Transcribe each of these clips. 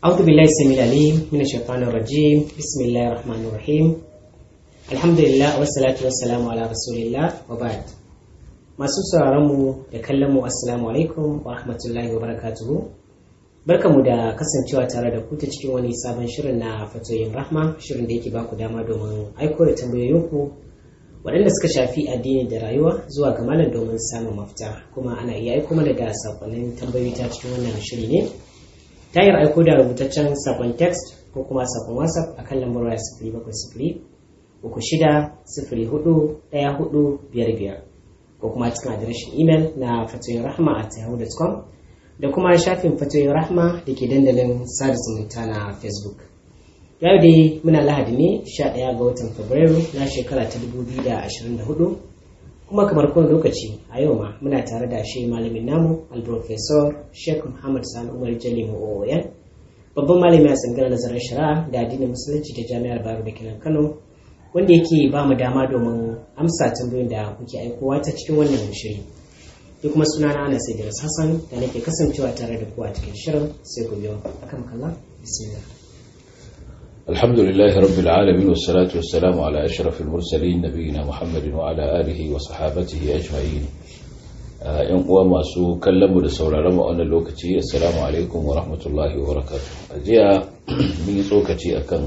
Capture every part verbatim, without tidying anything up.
أعوذ بالله السميع العليم من الشيطان الرجيم بسم الله الرحمن الرحيم الحمد لله والصلاة والسلام على رسول الله وبعد. masu sauraron mu da kallon mu assalamu alaikum wa rahmatullahi wa barakatuhu. Barkamu da kasancewa tare da ku ta cikin wani sabon shirin na fatoyin rahma, shirin da yake ba ku dama domin aiko da tambayoyinku waɗanda suka shafi addini da rayuwa zuwa ga malam domin samun mafita. Kuma ana iya aiko mana da sakonnin tambayoyi ta cikin wannan shiri ne ta hanyar aiko da rubutaccen sakon text ko kuma sakon whatsapp akan lambar waya sifiri bakwai sifiri uku shida sifiri hudu ɗaya hudu biyar biyar ko kuma cikin adireshin imel na fatoyin rahma at yahoo dot com da kuma shafin fatoyin rahma da ke dandalin sada zumunta na facebook. Yau dai muna lahadi ne sha ɗaya ga watan fabrairu na shekara ta dubu biyu da ashirin da hudu, kuma kamar kowane lokaci a yau ma muna tare da shi malamin namu al-professor Sheikh Muhammad Sani Umar Jalimu O O N, babban malami a tsangar nazarin shari'a da addinin musulunci ta jami'ar Bayero da kenan Kano, wanda yake ba mu dama domin amsa tambayoyin da kuke aikowa ta cikin wannan shiri. Ni kuma sunana Anas Idris Hassan da nake kasancewa tare da ku a cikin shirin, sai ku biyo akan kalla. Bismillah. Alhamdulillahi rabbil alamin wassalatu wassalamu ala ashrafil mursalin nabiyina Muhammadin wa ala alihi wa sahabatihi ajma'in. Yan uwa masu kallon mu da sauraron mu a wannan lokaci, assalamu alaikum wa rahmatullahi wa barakatuh. Ajiya mun yi tsokaci akan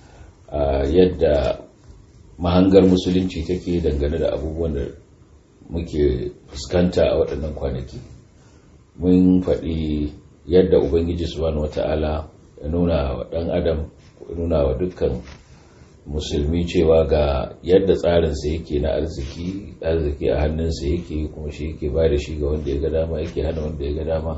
yadda mahangar musulunci take dangane da abubuwan da muke fuskanta a waɗannan kwanaki. Mun faɗi yadda Ubangiji subhanahu wata'ala ya nuna wa ɗan adam, nuna wa dukkan musulmi cewa ga yadda tsarinsa yake na arziki arziki a hannunsa yake, kuma shi yake ba da shi ga wanda ya ga dama, yake hana wanda ya ga dama.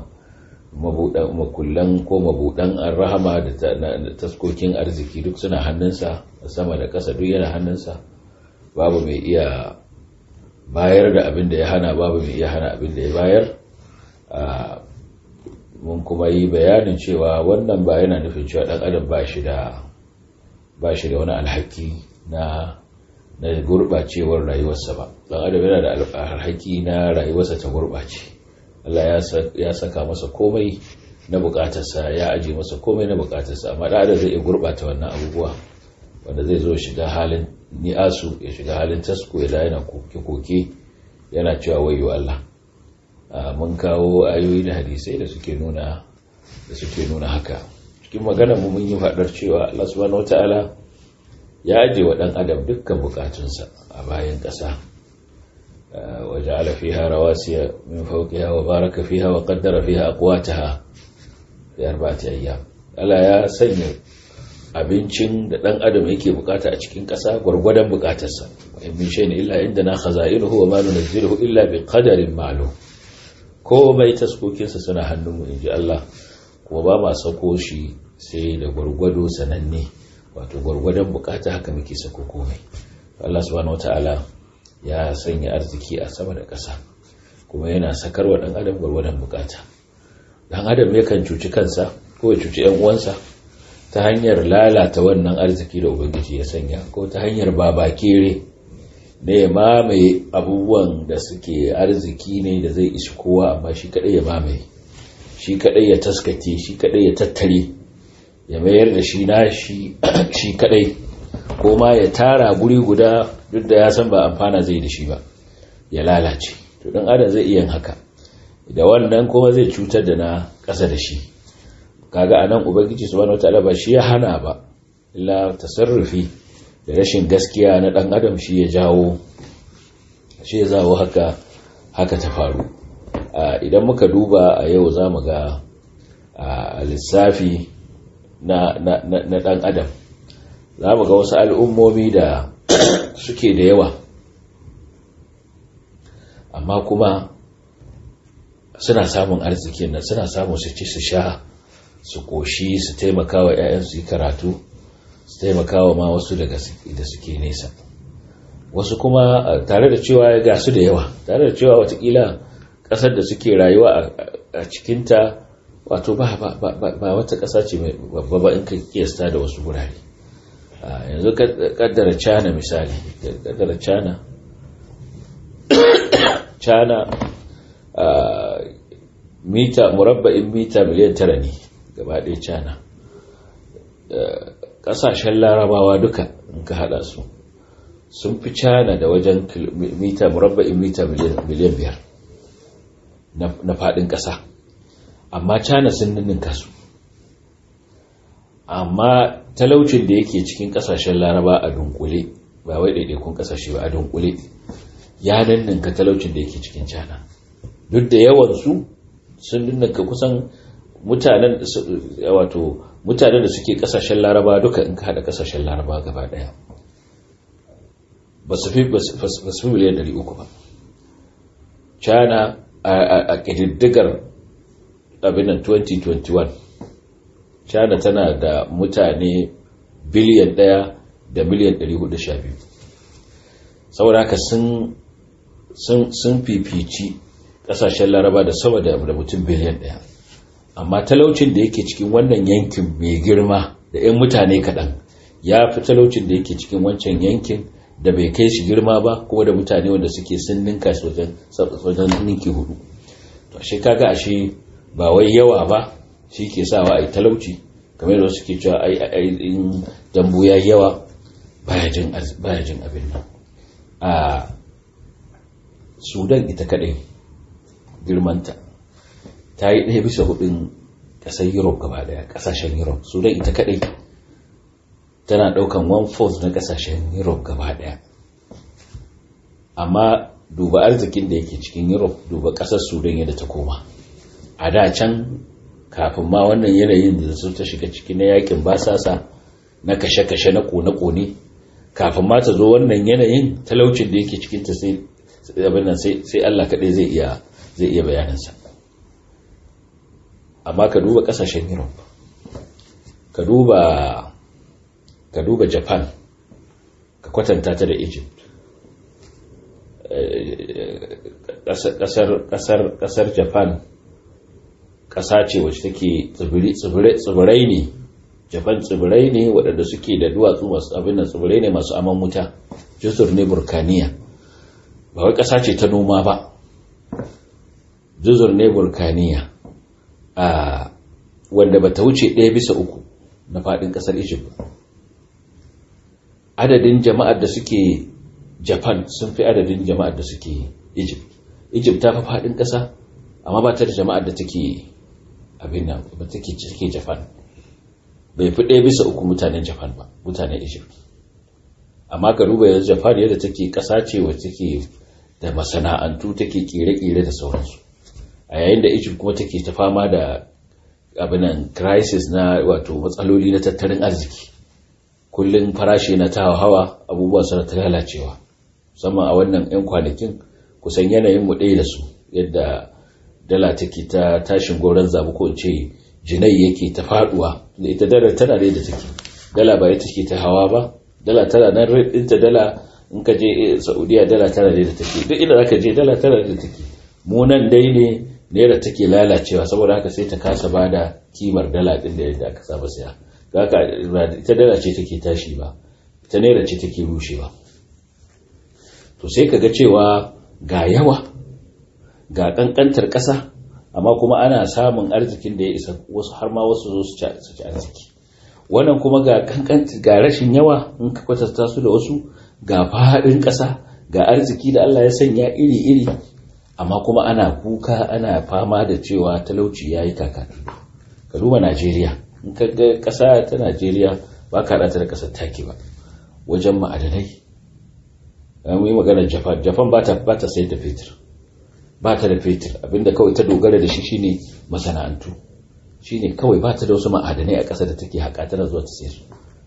Makullan ko mabuɗan rahama da taskokin arziki duk suna hannunsa, sama da ƙasa duk yana hannunsa. Babu mai iya bayar da abin da ya hana, babu mai iya hana abin da ya bayar. Mun kuma yi bayanin cewa wannan ba yana nufin cewa ɗan adam ba shi da ba shi da wani alhaki na na gurɓacewar rayuwarsa ba. Ɗan adam yana da alhaki na rayuwarsa ta gurɓace. Allah ya saka masa komai na bukatarsa, ya aje masa komai na bukatarsa, amma da zai iya gurbata wannan abubuwa, wanda zai zo shiga halin ni'asu, ya shiga halin tasko, ya da yana koke-koke yana cewa wayo Allah. Mun kawo ayoyi da hadisai da suke nuna da suke nuna haka. Cikin magana mu mun yi faɗar cewa Allah subhanahu wataala ya aje wa ɗan adam dukkan bukatunsa a bayan ƙasa. وجعل فيها رواسي من فوقها وبارك فيها وقدر فيها أقواتها في أربعة أيام. Allah ya sanya abincin da ɗan adam yake bukata a cikin ƙasa gwargwadon bukatarsa. In min shay'in illa indana khaza'inuhu wa ma nunzilu illa bi qadarin ma'lum. Komai taskokinsa suna hannunmu, inji Allah, kuma ba ma sako shi sai da gwargwado sananne, wato gwargwadon bukata haka muke sako komai. Allah subhanahu wataala ya sanya arziki a sama da ƙasa, kuma yana sakarwa ɗan adam gwargwadon bukata. Ɗan adam yakan cuci kansa ko ya cuci ‘yan uwansa ta hanyar lalata wannan arziki da Ubangiji ya sanya, ko ta hanyar babakere ne ya mamaye abubuwan da suke arziki ne da zai ishi kowa, amma shi kaɗai ya mamaye, shi kaɗai ya taskake, shi kaɗai ya tattare, ya mayar da shi na shi kaɗai, ko ma ya tara guri guda duk da ya san ba amfana zai da shi ba, ya lalace. To dan adam zai iya haka, da wannan kuma zai cutar da na ƙasa da shi. Kaga anan Ubangiji subhanahu wataala ba shi ya hana ba, illa tasarrufi da rashin gaskiya na dan adam shi ya jawo shi ya zawo haka haka ta faru. Idan muka duba a yau zamu ga lissafi na na na dan adam, za mu ga wasu al'ummomi da suke da yawa, amma kuma suna samun arzikin nan, suna samun su ci su sha su koshi, su taimaka wa ‘ya'yansu yi karatu, su taimaka wa ma wasu daga da suke nesa. Wasu kuma tare da cewa ga su da yawa, tare da cewa watakila ƙasar da suke rayuwa a cikinta wato ba wata ƙasa ce mai babba ba in ka kiyasta da wasu gurare. Yanzu kaddara China misali, kaddara China China mita murabba'in mita miliyan tara ne gaba ɗaya China, kasashen larabawa duka in ka hada su sun fi China da wajen mita murabba'in mita miliyan biyar na fadin kasa, amma China sun ninninka su. Amma talaucin da yake cikin kasashen laraba a dunkule, ba wai daidaikun kasashe ba, a dunkule ya ninninka talaucin da yake cikin China. Duk da yawan su sun ninninka kusan mutanen wato mutanen da suke kasashen laraba duka in ka hada kasashen laraba gaba daya ba su fi miliyan ɗari uku ba. China a ƙididdigar abinan twenty twenty-one China tana da mutane biliyan ɗaya da miliyan ɗari hudu sha biyu. Saboda haka sun sun fifici kasashen laraba da sama da mutum biliyan ɗaya. Amma talaucin da yake cikin wannan yankin mai girma da 'yan mutane kaɗan ya fi talaucin da yake cikin wancan yankin da bai kai shi girma ba, kuma da mutane wanda suke sun ninka shi wajen ninki hudu. To shi kaga ashe ba wai yawa ba shi ke sawa a yi talauci, kamar yadda suke cewa ai in dambu ya yawa baya jin abin nan. A Sudan ita kaɗai girmanta ta yi ɗaya bisa hudun ƙasar Europe gaba ɗaya, ƙasashen Europe. Sudan ita kaɗai tana ɗaukan one fourth na ƙasashen Europe gaba ɗaya. Amma duba arzikin da yake cikin Europe, duba ƙasar Sudan yadda ta koma. A da can kafin ma wannan yanayin da su ta shiga ciki na yakin basasa, na kashe-kashe, na kone-kone, kafin ma ta zo wannan yanayin, talaucin da yake cikinta sai abin nan sai Allah kaɗai zai iya zai iya bayanansa. Amma ka duba kasashen Europe, ka duba ka duba Japan, ka kwatanta ta da Egypt. kasar kasar kasar Japan kasa ce wacce take tsibirai ne. Japan tsibirai ne waɗanda suke da duwatsu masu abin nan, tsibirai ne masu aman wuta, juzur ne burkaniya, ba wai kasa ce ta noma ba, juzur ne burkaniya. a wanda bata wuce ɗaya bisa uku na faɗin ƙasar Egypt ba. Adadin jama'ar da suke Japan sun fi adadin jama'ar da suke Egypt. Egypt ta fi faɗin ƙasa amma ba ta da jama'ar da take abin nan ba, take take Japan. Bai fi ɗaya bisa uku mutanen Japan ba, mutanen Egypt. Amma ka duba yanzu Japan yadda take ƙasa ce wacce take da masana'antu, take kere-kere da sauransu. A yayin da Egypt kuma take ta fama da abinan crisis na wato matsaloli na tattalin arziki, kullum farashi na ta hawa, abubuwa suna ta lalacewa, musamman a wannan 'yan kwanakin kusan yanayin mu ɗaya da su, yadda dala take ta tashin goron zabu, ko ce jinai yake ta faduwa. Da ita dala tana da yadda take, dala ba ita take ta hawa ba, dala tana nan rate ɗinta. Dala in ka je Saudiya dala tana da yadda take, duk inda zaka je dala tana da yadda take. Mu nan dai ne naira take lalacewa, saboda haka sai ta kasa bada kimar dala din da yadda aka saba saya. Haka ita dala ce take tashi ba, ita naira ce take rushewa. To sai kaga cewa ga yawa, ga kankantar ƙasa, amma kuma ana samun arzikin da ya isa wasu, har ma wasu zo su ci arziki. Wannan kuma ga kankantar, ga rashin yawa in ka kwatanta su da wasu, ga faɗin ƙasa, ga arziki da Allah ya sanya iri-iri, amma kuma ana kuka, ana fama da cewa talauci ya yi kaka. Ka duba Najeriya, in ka ga ƙasa ta Najeriya ba ka ɗata da ƙasar taki ba wajen ma'adanai. Mu yi maganar Japan, Japan ba ta sayar da fetur, ba ta da fetur, abinda kawai ta dogara da shi shine masana'antu, shine kawai ba ta da wasu ma'adanai a ƙasa da take haƙa tana zuwa ta sayar.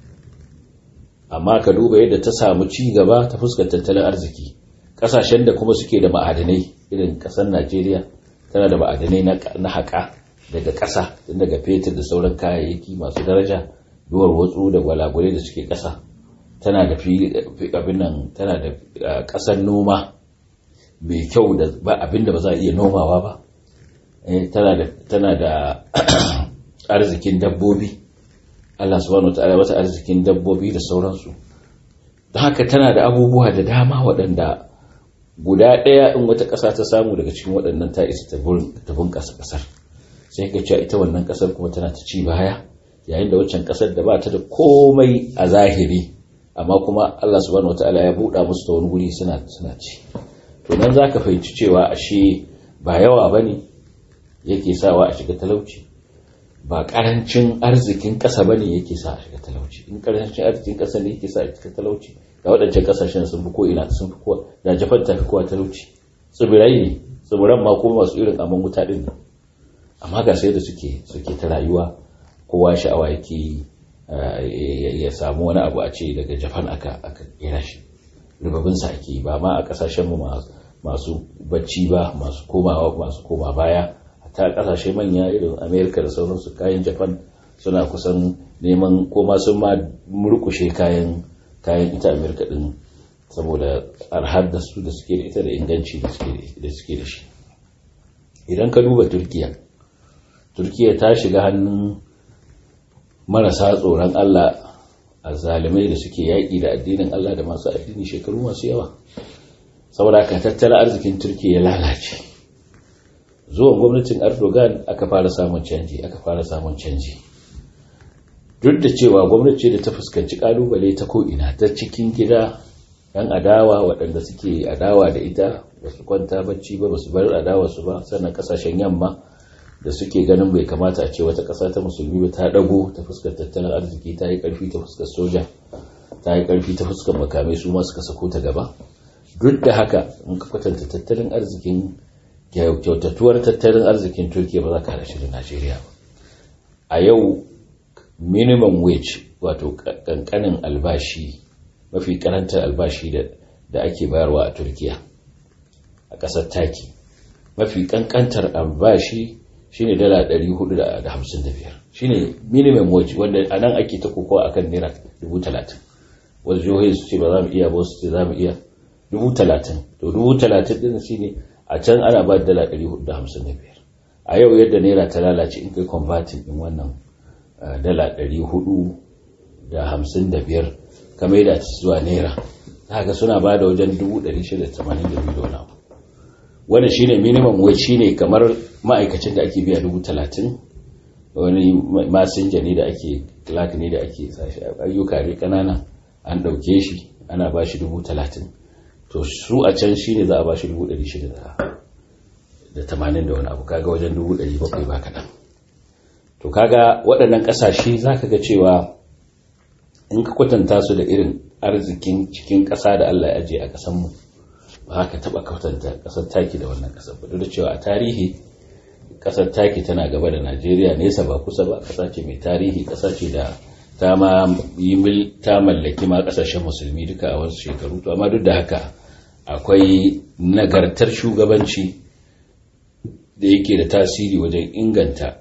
Amma ka duba yadda ta samu ci gaba ta fuskar tattalin arziki. Ƙasashen da kuma suke da ma'adanai irin ƙasar Najeriya tana da ma'adanai na haƙa daga ƙasa, tun daga fetur da sauran kayayyaki masu daraja, duwar watsu da gwalagwale da suke ƙasa. Tana da abin nan, tana da ƙasar noma mai kyau da ba abin da ba za a iya nomawa ba. Tana da tana da arzikin dabbobi, Allah subhanahu wataala wata arzikin dabbobi da sauransu. Don haka tana da abubuwa da dama waɗanda guda ɗaya in wata ƙasa ta samu daga cikin waɗannan ta isa ta bunƙasa ƙasar. Sai ka cewa ita wannan ƙasar kuma tana ta ci baya, yayin da waccan kasar da ba ta da komai a zahiri amma kuma Allah subhanahu wataala ya buɗa musu ta wani guri suna suna ci to nan zaka fahimci cewa ashe ba yawa bane yake sawa a shiga talauci, ba karancin arzikin ƙasa bane yake sa a shiga talauci. In karancin arzikin ƙasa ne yake sa a shiga talauci, ga waɗancan ƙasashen sun fi ko ina sun fi kowa, da Japan ta fi kowa talauci, tsibirai ne, tsibiran ma kuma masu irin aman wuta din ne, amma ga sai da suke suke ta rayuwa, kowa sha'awa yake ya samu wani abu a ce daga Japan aka aka kera shi, rubabin sa ake ba ma a ƙasashen mu masu bacci ba, masu komawa masu koma baya ta kasashe manya irin Amerika da sauransu. Kayan Japan suna kusan neman koma sun ma murkushe kayan kayan ita Amerika din saboda arhar da su da suke da ita da inganci da suke da suke da shi. Idan ka duba Turkiya Turkiya ta shiga hannun marasa tsoron Allah, azzalimai da suke yaƙi da addinin Allah da masu addini shekaru masu yawa, saboda ka tattalin arzikin Turkiya ya lalace. Zuwan gwamnatin Erdogan aka fara samun canji aka fara samun canji duk da cewa gwamnati da ta fuskanci kalubale ta ko'ina, ta cikin gida yan adawa waɗanda suke adawa da ita ba su kwanta bacci ba, ba su bar adawa su ba, sannan kasashen yamma da suke ganin bai kamata a ce wata ƙasa ta musulmi ba ta dago ta fuskar tattalin arziki, ta yi ƙarfi ta fuskar soja, ta yi ƙarfi ta fuskar makamai, su ma suka sako ta gaba. Duk da haka in ka kwatanta tattalin arzikin kyautatuwar tattalin arzikin Turkiya ba za ka hada shi da Najeriya ba. A yau minimum wage wato kankanin albashi, mafi karantar albashi da ake bayarwa a Turkiya a ƙasar Taki, mafi kankantar albashi shine dala ɗari hudu da hamsin da biyar, shine minimum wage wanda a nan ake ta kokowa akan naira dubu talatin. Wasu jihohi su ce ba za mu iya ba, su ce za mu iya dubu talatin. To dubu talatin din shine a can ana ba da dala ɗari hudu da hamsin da biyar. A yau yadda naira ta lalace in kai converting din wannan dala ɗari hudu da hamsin da biyar ka maida ta zuwa naira, haka suna ba da wajen dubu ɗari shida da tamanin da biyu da wani abu. Wanda shine minimum wage, shine kamar ma'aikacin da ake biya dubu talatin, wani masinja ne da ake clerk ne da ake sashi ayyuka ne kanana an ɗauke shi ana ba shi dubu talatin. To su a can shi ne za a ba shi dubu ɗari shida da tamanin da wani abu, kaga wajen dubu ɗari bakwai ba kaɗan. To kaga waɗannan ƙasashe za ka ga cewa in ka kwatanta su da irin arzikin cikin ƙasa da Allah ya ajiye a ƙasanmu, ba ka taɓa kwatanta ƙasar Taki da wannan ƙasar ba. Duk da cewa a tarihi ƙasar Taki tana gaba da Najeriya nesa ba kusa ba, ƙasa ce mai tarihi, ƙasa ce da ta ma yi ta mallaki ma ƙasashen musulmi duka a wasu shekaru. To amma duk da haka akwai nagartar shugabanci da yake da tasiri wajen inganta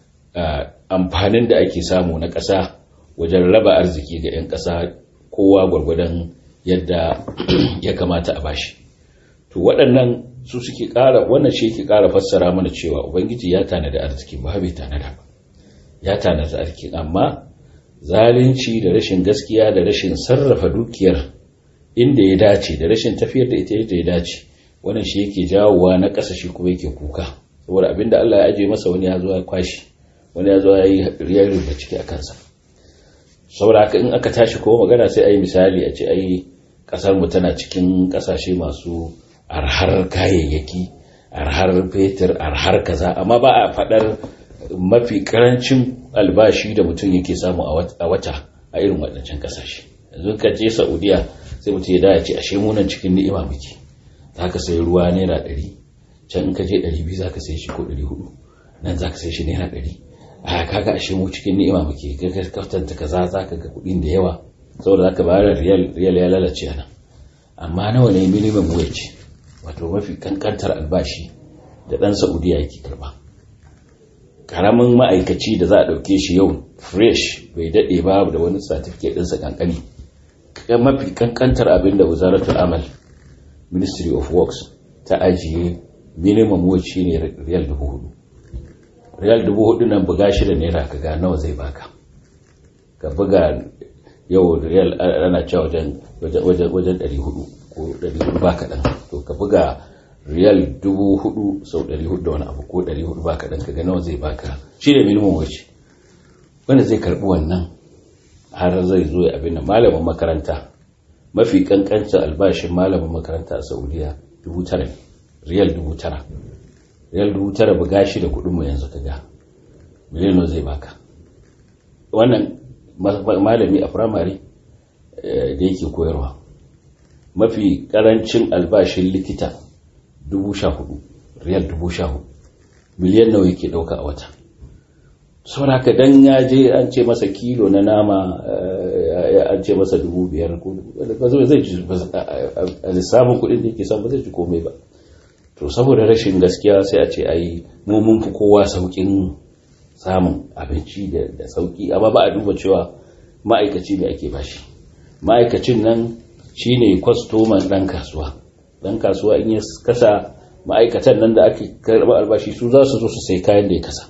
amfanin da ake samu na ƙasa wajen raba arziki ga 'yan ƙasa, kowa gwargwadon yadda ya kamata a bashi. To waɗannan su suke ƙara, wannan shi yake ƙara fassara mana cewa Ubangiji ya tanada arziki ba bai tanada ba, ya tanada arziki, amma zalunci da rashin gaskiya da rashin sarrafa dukiyar inda ya dace da rashin tafiyar da ita yadda ya dace, wannan shi yake jawowa na ƙasa shi kuma yake kuka, saboda abinda Allah ya aje masa wani ya zo ya kwashi, wani ya zo ya yi riyar da ciki a kansa. Saboda haka in aka tashi kuma magana sai a yi misali a ce ai ƙasar mu tana cikin ƙasashe masu arhar kayayyaki, arhar fetur, arhar kaza, amma ba a faɗar mafi karancin albashi da mutum yake samu a wata a irin waɗancan ƙasashe. Yanzu ka je Saudiya sai mutum ya da ce ashe munan cikin ni'ima muke, za ka sayi ruwa naira ɗari, can in ka je ɗari biyu za ka sayi shi ko ɗari hudu, nan za ka sayi shi naira ɗari. A kaga ashe mu cikin ni'ima muke, ka kaftanta kaza za ka ga kuɗin da yawa, saboda za ka bayar riyal riyal ya lalace a nan. Amma nawa ne minimum wage, wato mafi kankantar albashi da ɗan Saudiya yake karɓa? Karamin ma'aikaci da za a ɗauke shi yau fresh bai daɗe ba da wani certificate ɗinsa kankani, mafi kankantar abin da wazaratul amal, ministry of works, ta ajiye minimum wage shine riyal dubu hudu. Riyal dubu hudu nan buga shi da naira ka ga nawa zai baka. Ka buga yau riyal ana cewa wajen wajen wajen ɗari hudu ko ɗari hudu ba kaɗan, to ka buga riyal dubu hudu sau ɗari hudu da wani abu ko ɗari hudu ba kaɗan, ka ga nawa zai baka. Shi ne minimum wage. wanda zai karbi wannan har zai zo ya abin nan. Malamin makaranta mafi kankancin albashin malamin makaranta a Saudiya dubu tara ne, riyal dubu tara. Riyal dubu tara buga shi da kuɗin mu yanzu kaga miliyan zai baka. Wannan malami a firamare da yake koyarwa mafi karancin albashin likita dubu sha hudu, riyal dubu sha hudu, miliyan nawa yake dauka a wata. Saboda haka dan ya je an ce masa kilo na nama an ce masa dubu biyar ko zai ji a lissafin kudin da yake samu zai ji komai ba. To saboda rashin gaskiya sai a ce ai mu mun fi kowa saukin samun abinci da sauki, amma ba a duba cewa ma'aikaci ne ake bashi. Ma'aikacin nan shine kwastoman dan kasuwa. Dan kasuwa in ya kasa ma'aikatan nan da ake karɓar albashi su za su zo su sai kayan da ya kasa.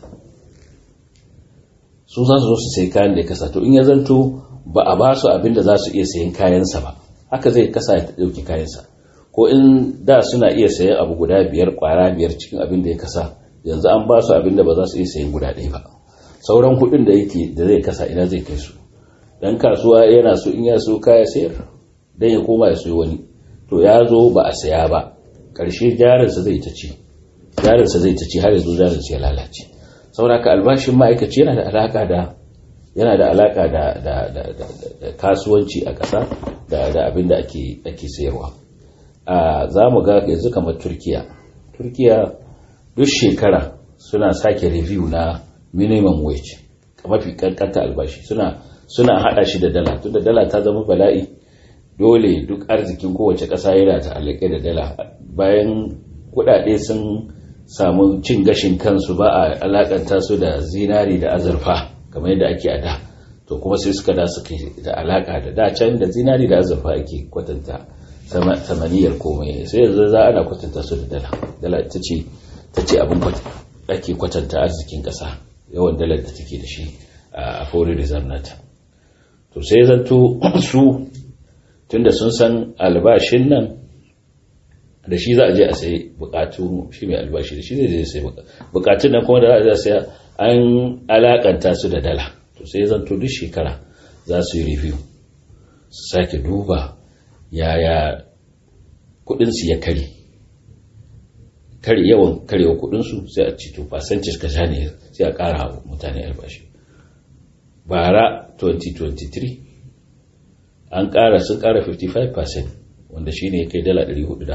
Su za su zo su sai kayan da ya kasa. To in ya zanto ba a ba su abin da za su iya sayan kayansa ba, haka zai kasa ya ɗauki kayansa. Ko in da suna iya sayan abu guda biyar, kwara biyar cikin abin da ya kasa, yanzu an ba su abin da ba za su iya sayan guda ɗaya ba. Sauran kuɗin da yake da zai kasa ina zai kai su. Dan kasuwa yana so in ya so kaya sayar dan ya koma ya sayo wani. To ya zo ba a saya ba, ƙarshe jarinsa zai ta ci. Jarinsa zai ta ci har yanzu jarinsa ya lalace. Saboda haka albashin ma'aikaci yana da alaka da yana da alaka da da da, da, da kasuwanci a ƙasa da da abin da ake ake sayarwa. A za mu ga yanzu kamar Turkiya. Turkiya duk shekara suna sake review na minimum wage, mafi kankanta albashi. Suna suna hada shi da dala, tunda dala ta zama bala'i. Dole duk arzikin kowace ƙasa yana ta alaƙe da dala. Bayan kuɗaɗe sun samu cin gashin kansu ba a alakanta su da zinari da azurfa kamar yadda ake a da, to kuma sai suka da suka da alaka da da can da zinari da azurfa ake kwatanta samaniyar komai, sai yanzu za ana kwatanta su da dala. Dala ta ce ta ce abin ake kwatanta arzikin ƙasa, yawan dalar da take da shi a foreign reserve nata. To sai zanto su tunda sun san albashin nan da shi za a je a sayi bukatu, shi mai albashi da shi zai je sai bukatun nan kuma da za a saya an alakanta su da dala. To sai zanto duk shekara za su yi review, su sake duba yaya kudinsu ya kare kare yawan karewa kudinsu, sai a ci to percentage kaza ne sai a kara mutane albashi. Bara twenty twenty-three an kara sun kara fifty-five percent, wanda shine ya kai dala ɗari hudu da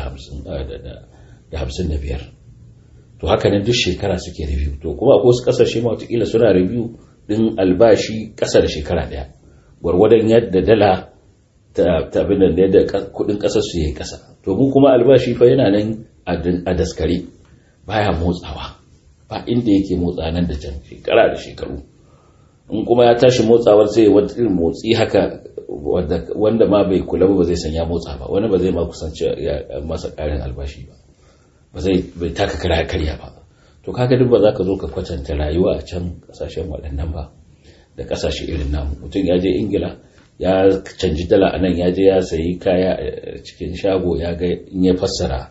hamsin da biyar. To haka nan duk shekara suke review. To kuma akwai wasu kasashe ma watakila suna review din albashi ƙasa da shekara ɗaya, gwargwadon yadda dala ta abin da yadda kudin ƙasar su yayi ƙasa. To mu kuma albashi fa yana nan a daskare, baya motsawa, ba inda yake motsa nan da can shekara da shekaru. In kuma ya tashi motsawar sai wata irin motsi haka wanda ma bai kula ba zai sanya motsa ba, wani ba zai ma kusanci masa ƙarin albashi ba, ba zai bai taka kara karya ba. To kaga duk ba za ka zo ka kwatanta rayuwa a can kasashen waɗannan ba da kasashe irin namu. Mutum ya je Ingila ya canji dala a nan, ya je ya sayi kaya a cikin shago, ya ga in ya fassara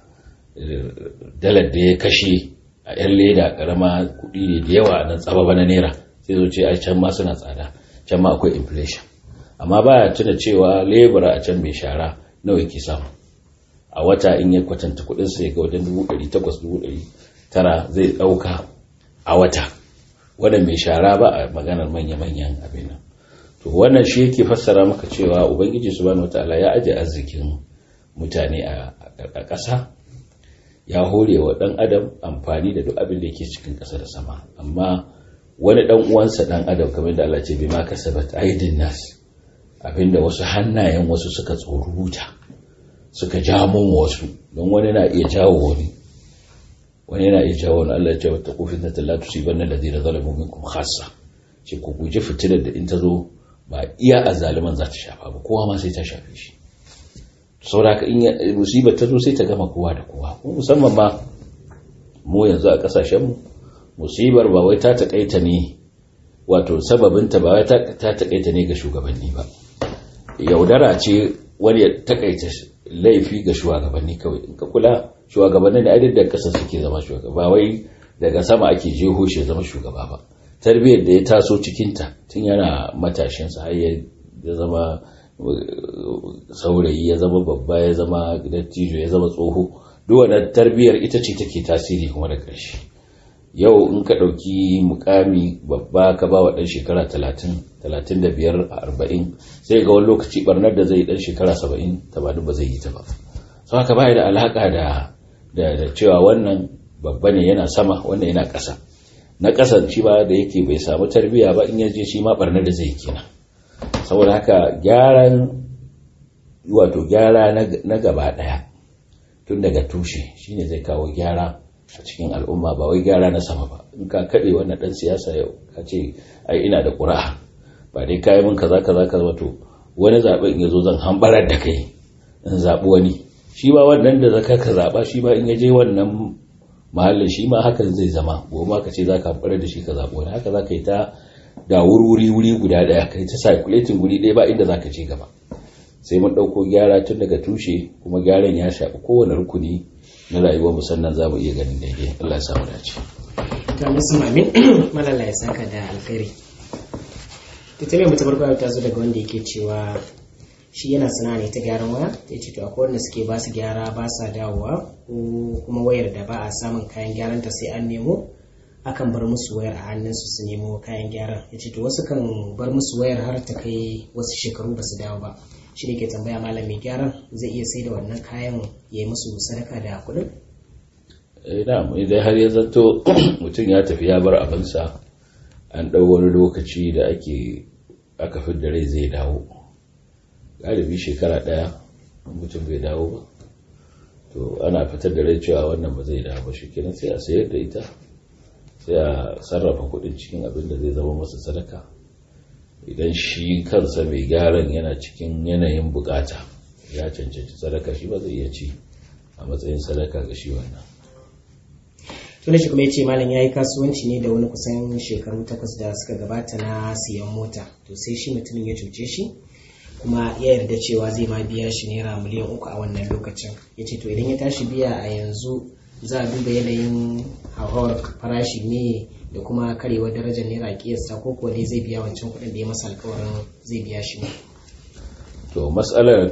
dalar da ya kashe a yan leda karama kuɗi ne da yawa nan tsaba na naira, sai zo ce a can ma suna tsada, can ma akwai inflation. Amma baya tuna cewa lebura a can mai shara nawa yake samu a wata. In ya kwatanta kudin sa ya ga wajen dubu ɗari takwas dubu ɗari tara zai ɗauka a wata, wanda mai shara ba a maganar manya-manyan abin nan. To wannan shi yake fassara maka cewa Ubangiji subhanahu wataala ya aje arzikin mutane a ƙasa, ya hore wa ɗan adam amfani da duk abin da yake cikin ƙasa da sama. Amma wani ɗan uwansa ɗan adam, kamar da Allah ce bi ma kasabat aidin nas, abinda wasu hannayen wasu suka tsoruta suka jamo wasu, don wani na iya jawo wani wani na iya jawo wani. Allah ya ce wata kufin da la tusibanna alladhina zalamu minkum khassa, ce ku guje fitinar da in ta zo ba iya azzaliman za ta shafa ba, kowa ma sai ta shafe shi. Saboda in musibar ta zo sai ta gama kowa da kowa. Musamman ma mu yanzu a kasashen mu, musibar ba wai ta takaita ne, wato sababinta ba wai ta takaita ne ga shugabanni ba. Yaudara ce wani ya takaita laifi ga shugabanni kawai. In ka kula shugabannin da adadin da kasa suke zama shugaba, ba wai daga sama ake jeho shi zama shugaba ba. tarbiyyar da ya taso cikinta tun yana matashinsa har ya zama saurayi, ya zama babba, ya zama dattijo, ya zama tsoho, duk wannan tarbiyyar ita ce take tasiri kuma da ƙarshe. Yau in ka ɗauki mukami babba ka ba wa ɗan shekara talatin, talatin da biyar, arba'in, sai ga wani lokaci barnar da zai ɗan shekara saba'in, tamanin ba zai yi ta ba. Sau haka ba da alaƙa da da cewa wannan babba ne yana sama, wannan yana ƙasa. Na ƙasan shi ba da yake bai samu tarbiyya ba, in yaje shi ma barnar da zai kenan. Saboda haka gyaran wato gyara na gaba ɗaya tun daga tushe shine zai kawo gyara a cikin al'umma, ba wai gyara na sama ba. In ka kaɗe wannan ɗan siyasa yau ka ce ai ina da ƙura'a, ba dai kayi min kaza kaza kaza, to wani zaɓen in yazo zan hambarar da kai in zaɓi wani, shi ba wannan da zaka ka zaɓa shi ba in yaje wannan mahallin shi ma hakan zai zama, gobe ma ka ce zaka hambarar da shi ka zaɓi wani, haka zaka yi ta da wuri wuri guda ɗaya, kai ta circulating guri ɗaya ba inda zaka je gaba. Sai mun ɗauko gyara tun daga tushe, kuma gyaran ya shafi kowane rukuni na rayuwar mu, sannan za mu iya ganin daidai. Allah ya samu dace. To musulmin malalla ya saka da alkhairi. Ita mai mutum barka ta zo daga wanda yake cewa shi yana sana'a ne ta gyaran waya, ta ce to akwai wanda suke ba su gyara ba sa dawowa, ko kuma wayar da ba a samun kayan gyaran ta sai an nemo, akan bar musu wayar a hannunsu su nemo kayan gyaran. Ya ce to wasu kan bar musu wayar har ta kai wasu shekaru ba su dawo ba. Shi ne ke tambaya malam, mai gyaran zai iya sai da wannan kayan ya yi musu sadaka da kuɗin? Na'am, idan har ya zanto mutum ya tafi ya bar abinsa, an ɗau wani lokaci da ake aka fidda rai zai dawo, galibi shekara ɗaya mutum bai dawo ba, to ana fitar da rai cewa wannan ba zai dawo ba, shi kenan sai a sayar da ita, sai a sarrafa kuɗin cikin abin da zai zama masa sadaka. Idan shi kansa mai gyaran yana cikin yanayin bukata ya cancanci sadaka, shi ba zai iya ci a matsayin sadaka ga shi wannan. Tuna shi kuma ya ce malam ya yi kasuwanci ne da wani kusan shekaru takwas da suka gabata na siyan mota, to sai shi mutumin ya cuce shi kuma ya yarda cewa zai ma biya shi naira miliyan uku a wannan lokacin. Ya ce to idan ya tashi biya a yanzu za a duba yanayin hauhawar farashi ne da kuma karewar darajar naira kiyasta, ko kuwa dai zai biya wancan kuɗin da ya masa alkawarin zai biya shi ne? To matsalar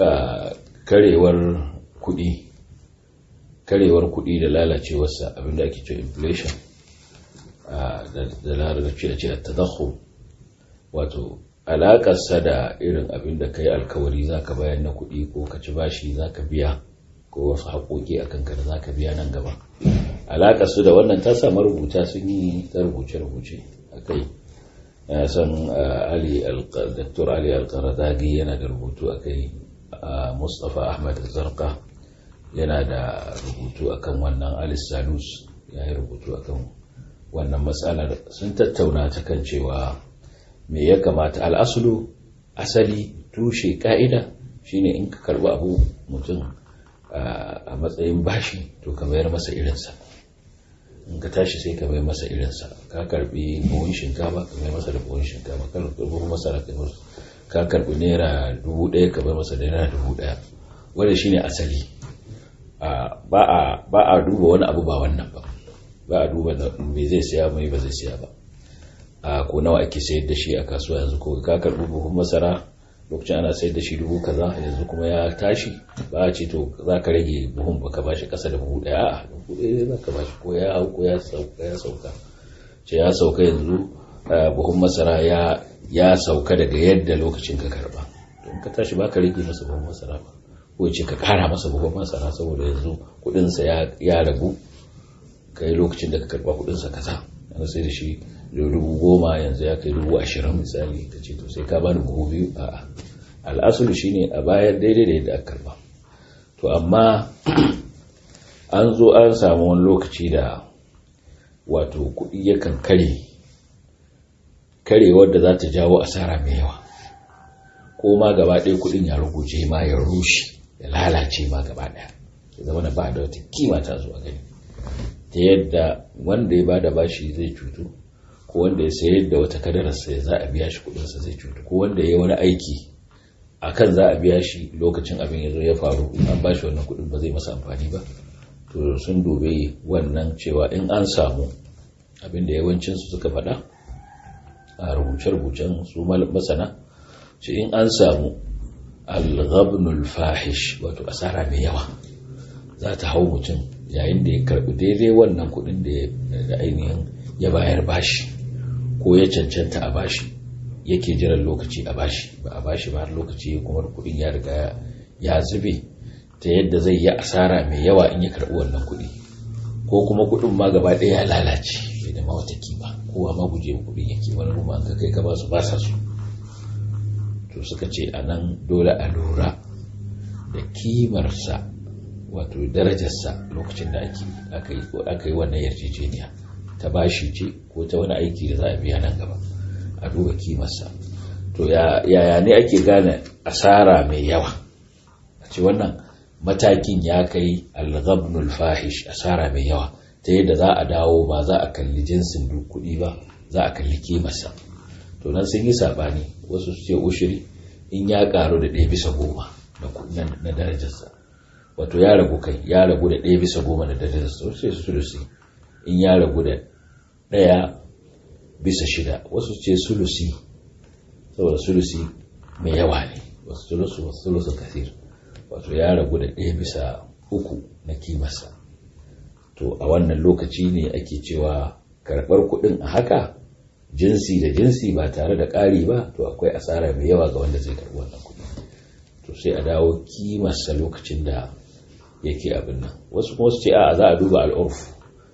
karewar kuɗi karewar kuɗi da lalacewarsa, abinda ake cewa inflation da larabci a ce at-tadakhum, wato alakarsa da irin abinda kai alkawari zaka bayar na kuɗi, ko ka ci bashi zaka biya, ko wasu haƙoƙi akan ka da zaka biya nan gaba. Alakar su da wannan ta sa marubuta sun yi ta rubuce-rubuce akai. Ya san Ali Dr. Ali Al-Qaradagi yana da rubutu akai, Mustafa Ahmad Zarqa yana da rubutu akan wannan, Ali Salus ya yi rubutu akan wannan matsalar. Sun tattauna ta kan cewa me ya kamata, al'asulu, asali, tushe, ka'ida shine in ka karbi abu mutum a matsayin bashi, to ka mayar masa irinsa. In ka tashi sai ka mayar masa irinsa. Ka karbi buhun shinkafa ka mayar masa da buhun shinkafa, ka karbi buhun masara ka karbi naira dubu ɗaya ka mayar masa da naira dubu ɗaya. Wanda shine asali. ba a ba a duba wani abu ba wannan ba, ba a duba me zai siya mai ba zai siya ba, a ko nawa ake sayar da shi a kasuwa yanzu. Ko ka karbi buhun masara lokacin ana sayar da shi dubu kaza, yanzu kuma ya tashi, ba a ce to za ka rage buhun ba ka bashi kasa da buhu daya, a buhu daya za ka bashi, ko ya hau ko ya sauka ya sauka ce ya sauka yanzu buhun masara ya ya sauka daga yadda lokacin ka karba, don ka tashi ba ka rage masa buhun masara ba, ko ce ka kara masa buhun masara saboda yanzu kudinsa ya ya ragu, kai lokacin da ka karba kudinsa kaza, yanzu sai da shi dubu goma yanzu ya kai dubu ashirin misali, ka ce to sai ka bani buhu biyu. A'a, al'asulu shine a bayar daidai da yadda aka karba. To amma an zo an samu wani lokaci da wato kuɗi yakan kare karewar da za ta jawo asara mai yawa, ko ma gaba ɗaya kuɗin ya ruguje ma ya rushe ya lalace ma gaba ɗaya, ya zama na ba da wata kima ta zuwa gani, ta yadda wanda ya bada bashi zai cutu, ko wanda ya sayar da wata kadararsa ya za a biya shi kudinsa zai cutu, ko wanda ya yi wani aiki akan za a biya shi lokacin abin ya zo ya faru, an ba shi wannan kudin ba zai masa amfani ba. To sun dube wannan cewa in an samu abin da yawancinsu suka faɗa a rubuce-rubucen su masana shi in an samu al-ghabnul fahish wato asara mai yawa za ta hau mutum yayin da ya karbi daidai wannan kudin da ainihin ya bayar bashi ko ya cancanta a bashi yake jiran lokaci a bashi ba a bashi ba har lokaci kuma kudin ya riga ya zube ta yadda zai yi asara mai yawa in ya karbi wannan kudi ko kuma kudin ma gaba ɗaya ya lalace bai da ma wata kima kowa ma guje kudin yake wani kuma an ka kai ka ba su ba sa su to suka ce a nan dole a lura da kimarsa wato darajarsa lokacin da aka yi wannan yarjejeniya ta bashi ce ko ta wani aiki da za a biya nan gaba a duba kimarsa to yaya ne ake gane asara mai yawa a ce wannan matakin ya kai al-ghabnul fahish asara mai yawa ta yadda za a dawo ba za a kalli jinsin duk kuɗi ba za a kalli kimarsa to nan sun yi sabani wasu su ce ushiri in ya karu da ɗaya bisa goma na darajarsa wato ya ragu kai ya ragu da ɗaya bisa goma na darajarsa wasu ce sulusi in ya ragu da ɗaya bisa shida wasu ce sulusi saboda sulusi mai yawa ne wasu sulusu wasu sulusu kasir wato ya ragu da ɗaya bisa uku na kimarsa to a wannan lokaci ne ake cewa karɓar kuɗin a haka jinsi da jinsi ba tare da ƙari ba to akwai asara mai yawa ga wanda zai karɓi wannan kuɗi to sai a dawo kimarsa lokacin da yake abin nan wasu kuma su ce a za a duba al'urf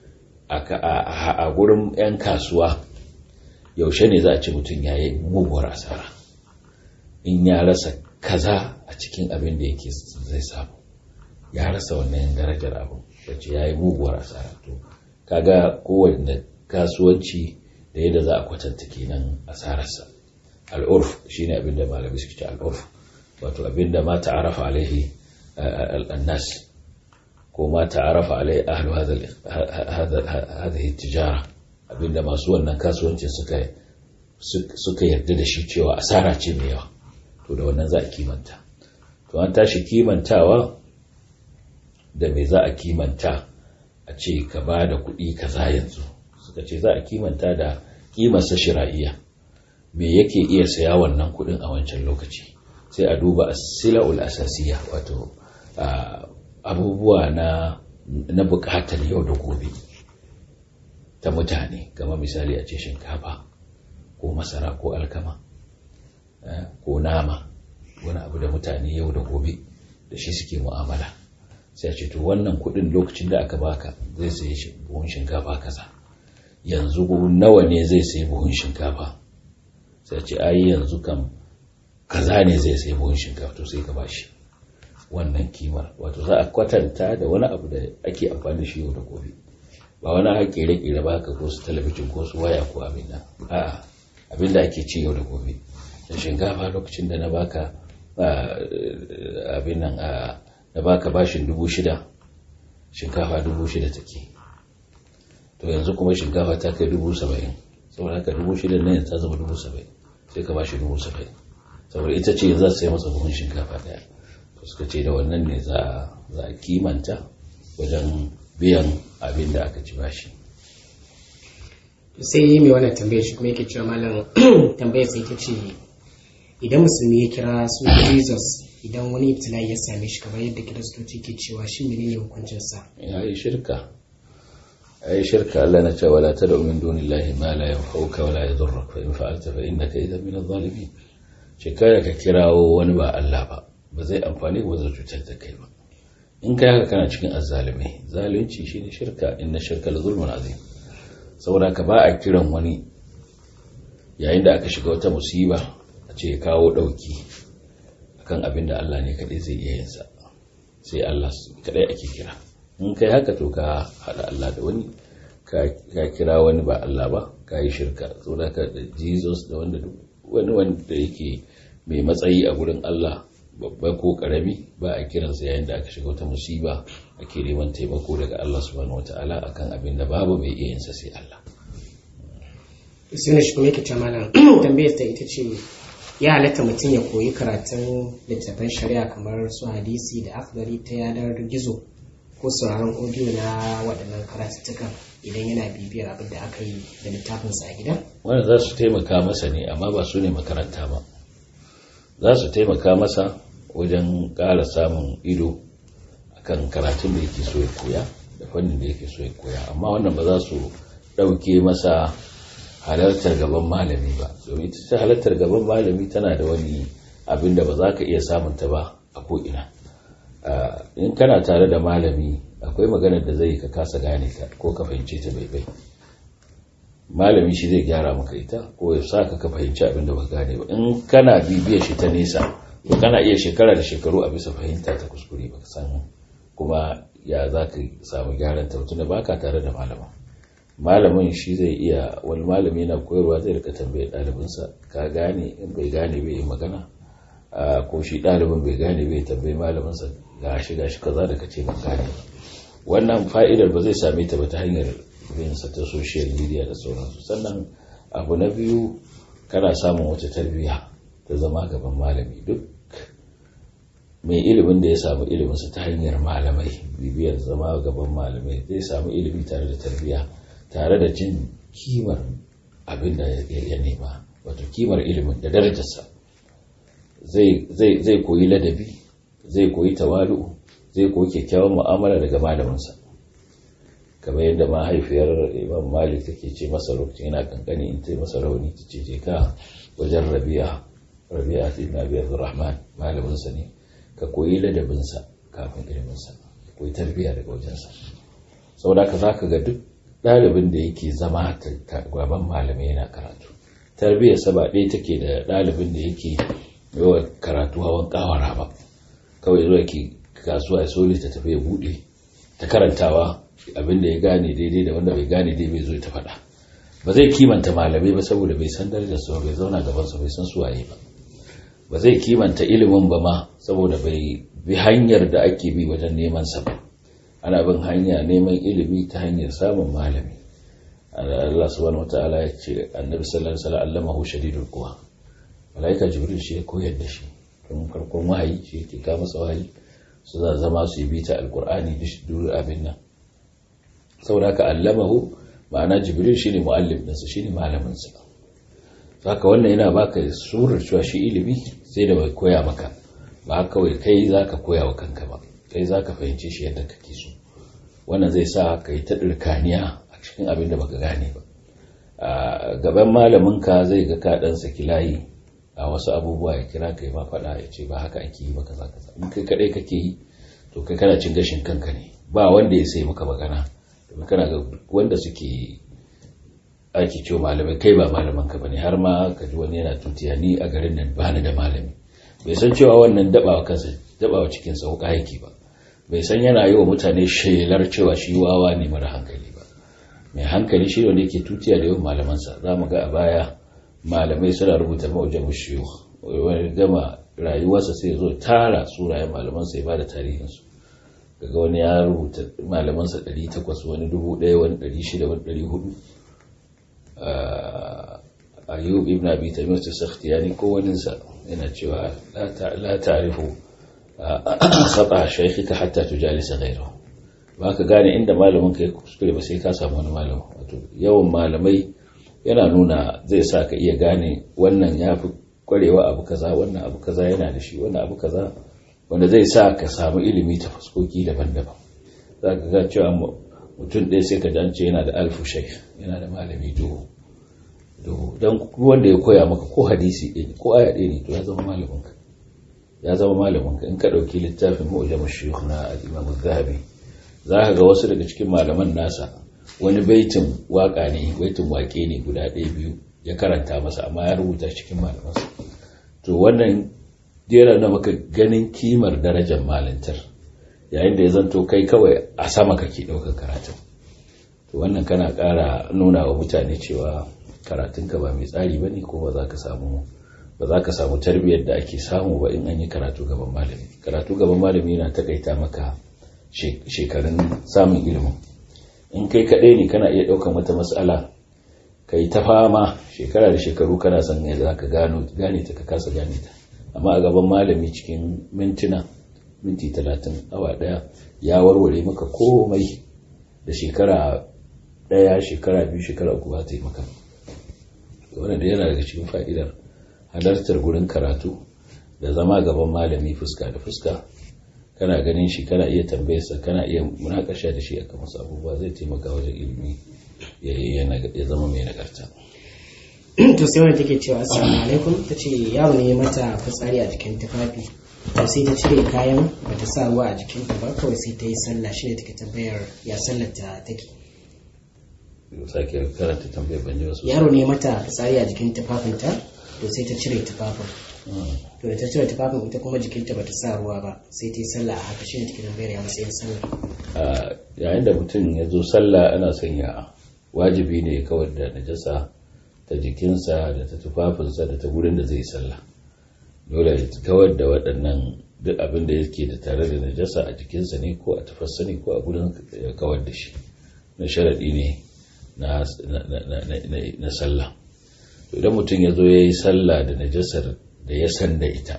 a gurin 'yan kasuwa yaushe ne za a ce mutum ya yi muguwar asara in ya rasa kaza a cikin abin da yake zai samu ya rasa wannan darajar abin wacce ya yi muguwar asara to kaga kowanne kasuwanci da yadda za a kwatanta kenan asararsa al'urf shine abin da malami suke ce al'urf wato abin da ma ta'arafa alaihi al-nas ko ma ta'arafa alaihi ahlu hadhihi tijara abin da masu wannan kasuwancin suka suka yarda da shi cewa asara ce mai yawa to da wannan za a kimanta to an tashi kimantawa da me za a kimanta a ce ka ba da kuɗi kaza yanzu suka ce za a kimanta da kimarsa shira'iya me yake iya saya wannan kuɗin a wancan lokaci sai a duba as-sila'ul asasiya wato abubuwa na na bukatar yau da gobe ta mutane kamar misali a ce shinkafa ko masara ko alkama ko nama wani abu da mutane yau da gobe da shi suke mu'amala sai a ce to wannan kudin lokacin da aka baka zai sayi buhun shinkafa kaza yanzu nawa ne zai sayi buhun shinkafa sai a ce ai yanzu kam kaza ne zai sayi buhun shinkafa to sai ka bashi wannan kimar wato za a kwatanta da wani abu da ake amfani da shi yau da gobe ba wani haka kere-kere ba ka ko su talabijin ko su waya ko abin nan a'a abin da ake ci yau da gobe da shinkafa lokacin da na baka abin nan na baka bashin dubu shida shinkafa dubu shida take to yanzu kuma shinkafa ta kai dubu saba'in saboda haka dubu shida nan ta zama dubu saba'in sai ka bashi dubu saba'in saboda ita ce za su sai masa buhun shinkafa daya to suka ce da wannan ne za a kimanta wajen biyan abin da aka ci bashi sai yi mai wannan tambayar shi kuma yake cewa malam tambayar sai ta ce idan musulmi ya kira su Jesus idan wani ibtila'i ya same shi kamar yadda kiristoci ke cewa shi menene hukuncinsa ya yi shirka ya yi shirka Allah na ce wala tad'u min dunillahi ma la yanfa'uka wala yadhurruka fa in fa'alta fa innaka idhan min adh-dhalimin ce kada ka kirawo wani ba Allah ba ba zai amfani ba zai cutar da kai ba in kai haka kana cikin azzalimai zalunci shine shirka inna shirka la zulmun azim saboda ka ba a kiran wani yayin da aka shiga wata musiba a ce ya kawo dauki akan abin da Allah ne kadai zai iya yin sa sai Allah kadai ake kira in kai haka to ka hada Allah da wani ka kira wani ba Allah ba ka yi shirka saboda ka da Jesus da wanda wani wanda yake mai matsayi a gurin Allah babba ko karami ba a kiransa yayin da aka shiga wata musiba ake neman taimako daga Allah subhanahu wataala akan abin da babu mai iya yinsa sai Allah. Sai shi kuma yake ta mana tambayar ta ita ce ya halatta mutum ya koyi karatun littattafan shari'a kamar su hadisi da akhdari ta yanar gizo ko sauraron audio na waɗannan karatuttukan idan yana bibiyar abin da aka yi da littafinsa a gida? Wannan za su taimaka masa ne, amma ba su ne makaranta ba. Za su taimaka masa wajen ƙara samun ido akan karatun da yake so ya koya da fannin da yake so ya koya, amma wannan ba za su ɗauke masa halartar gaban malami ba, domin ita halartar gaban malami tana da wani abin da ba za ka iya samunta ba a ko'ina. In kana tare da malami akwai maganar da zai ka kasa gane ta ko ka fahimce ta bai bai, malami shi zai gyara maka ita ko ya sa ka fahimci abin da ba gane ba. In kana bibiyar shi ta nesa to kana iya shekara da shekaru a bisa fahimta ta kuskure ba ka san kuma ya za ka samu gyaran ta, tunda ba ka tare da malamin. Malamin shi zai iya, wani malami yana koyarwa zai rika tambaye ɗalibinsa ka gane, in bai gane bai yi magana, ko shi ɗalibin bai gane bai tambaye malaminsa ga shi ga shi kaza da kace ban gane. Wannan fa'idar ba zai same ta ba ta hanyar binsa ta social media da sauransu. Sannan abu na biyu, kana samun wata tarbiyya ta zama gaban malami. Duk mai ilimin da ya samu iliminsa ta hanyar malamai, bibiyar zama gaban malamai, zai samu ilimi tare da tarbiyya, tare da jin kimar abin da ya nema, wato kimar ilimin da darajarsa. Zai koyi ladabi, zai koyi tawalu, zai koyi kyakkyawan mu'amala daga malaminsa. Kamar yadda mahaifiyar Imam Malik take ce masa lokacin yana kankani, in ta masa rauni ta ce je ka wajen Rabi'a, Rabi'a ibn Abi Abdurrahman, malaminsa ne, ka koyi ladabinsa kafin iliminsa, ka koyi tarbiyya daga wajensa. Saboda ka zaka ga duk ɗalibin da yake zama gaban malamai yana karatu, tarbiyyarsa ba ɗaya take da ɗalibin da yake yawan karatu hawan kawara ba, kawai zo yake kasuwa ya soli ta tafi ya buɗe ta karantawa abin da ya gane daidai da wanda bai gane daidai bai zo ta faɗa. Ba zai kimanta malamai ba saboda bai san darajar su, bai zauna gaban su bai san su waye ba. Ba zai kimanta ilimin ba ma saboda bai bi hanyar da ake bi wajen neman sa ba. Ana bin hanya neman ilimi ta hanyar samun malami. Allah subhanahu wataala ya ce annabi sallallahu alaihi wasallam allamahu shadidul quwa, malaika jibril shi ya koyar da shi tun farkon wahayi, shi yake ka masa wahayi, su za zama su yi bita alqur'ani duk abin nan. Saboda haka allamahu ma'ana jibril shine muallim din sa, shine malamin sa. Saka wannan yana baka surar cewa shi ilimi sai da bai koya maka ba, kawai kai zaka koya wa kanka ba, kai zaka fahimce shi yadda kake so. Wannan zai sa ka yi ta dirkaniya a cikin abin da baka gane ba. A gaban malamin ka zai ga ka dan saki layi a wasu abubuwa, ya kira kai ma faɗa ya ce ba haka ake yi ba kaza kaza. In kai kadai kake yi to kai kana cin gashin kanka ne, ba wanda ya sai maka magana. Domin kana ga wanda suke aiki cewa malamai, kai ba malaman ka bane, har ma ka ji wani yana tutiya ni a garin nan ba ni da malami. Bai san cewa wannan dabawa kansa, dabawa cikin sa wuka yake ba. Bai san yana yi wa mutane shelar cewa shi wawa ne mara hankali ba. Mai hankali shi wanda yake tutiya da yawan malamansa. Za mu ga a baya malamai suna rubuta ma'ujan mushiyu, wani gama rayuwarsa sai ya zo tara surayen malamansa ya ba da tarihinsu. Daga wani ya rubuta malamansa ɗari takwas, wani dubu ɗaya, wani ɗari shida, wani ɗari hudu. Ayyub ibn Abi Tamim as-Sakhtiyani ko waninsa yana cewa la ta'rifu khata shaykhika hatta tujalisa ghayrahu. Ba ka gane inda malamin ka ya kuskure ba sai ka samu wani malami. Wato yawan malamai yana nuna zai sa ka iya gane wannan ya fi kwarewa abu kaza, wannan abu kaza yana da shi, wannan abu kaza, wanda zai sa ka samu ilimi ta fuskoki daban-daban. Za ka ga cewa mutum ɗaya sai ka jance yana da alfu shaykh, yana da malami duhu. Don wanda ya koya maka ko hadisi ɗaya ko aya ɗaya ne to ya zama malaminka, ya zama malaminka. In ka ɗauki littafin mu'jam ash-shuyukh na al-Imam az-Zahabi, za ka ga wasu daga cikin malaman nasa wani baitin waka ne, baitin waƙe ne guda ɗaya biyu ya karanta masa, amma ya rubuta cikin malamansa. To wannan yana na maka ganin kimar darajar malintar, yayin da ya zanto kai kawai a sama kake ɗaukar karatun. To wannan kana ƙara nuna wa mutane cewa karatunka ba mai tsari ba ne, ko ba za ka samu ba za ka samu tarbiyyar da ake samu ba in an yi karatu gaban malami. Karatu gaban malami yana takaita maka shekarun samun ilimin. In kai kaɗai ne kana iya ɗaukar wata matsala ka yi ta fama shekara da shekaru kana son ne za ka gane ta, ka kasa gane ta. Amma a gaban malami cikin mintuna, minti talatin, awa ɗaya ya warware maka komai da shekara ɗaya shekara biyu shekara uku ba ta yi maka. Wannan da yana daga cikin fa'idar halartar gurin karatu da zama gaban malami fuska da fuska, kana ganin shi, kana iya tambayarsa, kana iya munakasha da shi akan wasu abubuwa, zai taimaka wajen ilimi ya zama mai nagarta. To sai wanda take cewa assalamu alaikum, ta ce yaro ne mata fitsari a jikin tufafi, to sai ta cire kayan ba ta sa ruwa a jikinta ba, kawai sai ta yi sallah. Shi ne take tambayar ya sallar ta take. Sake karanta tambayar ban ji wasu. Yaro ne mata fitsari a jikin tufafinta, to sai ta cire tufafin. To da ta cire tufafin ita kuma jikinta bata sa ruwa ba, sai ta yi sallah a haka. Shi ne take tambayar ya matsayin sallah. Yayin da mutum ya zo sallah ana sanya wajibi ne ya kawar da najasa ta jikinsa da ta tufafinsa da ta gurin da zai yi sallah. Dole ya kawar da waɗannan duk abin da yake da tare da najasa a jikinsa ne ko a tafassa ne ko a gurin ya kawar da shi. Na sharaɗi ne na sallah. To idan mutum ya zo ya yi sallah da najasar da ya san da ita,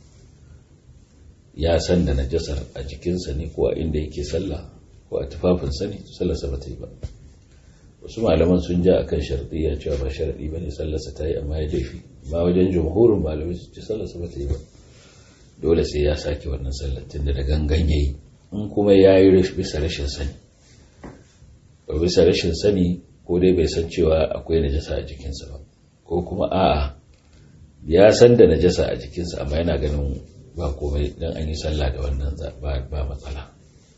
ya san da najasar a jikinsa ne ko a inda yake sallah ko a tufafinsa ne, sallarsa ba ta yi ba. Wasu malaman sun ja akan sharɗiyya cewa ba sharaɗi ba ne, sallarsa ta yi amma ya jefi. Ba wajen jumhurin malamai su ce sallarsa ba ta yi ba, dole sai ya sake wannan sallar tunda da gangan ya yi. In kuma ya yi bisa rashin sani, ba bisa rashin sani ko dai bai san cewa akwai najasa a jikinsa ba, ko kuma a'a ya san da najasa a jikinsa amma yana ganin ba komai dan an yi sallah da wannan ba matsala,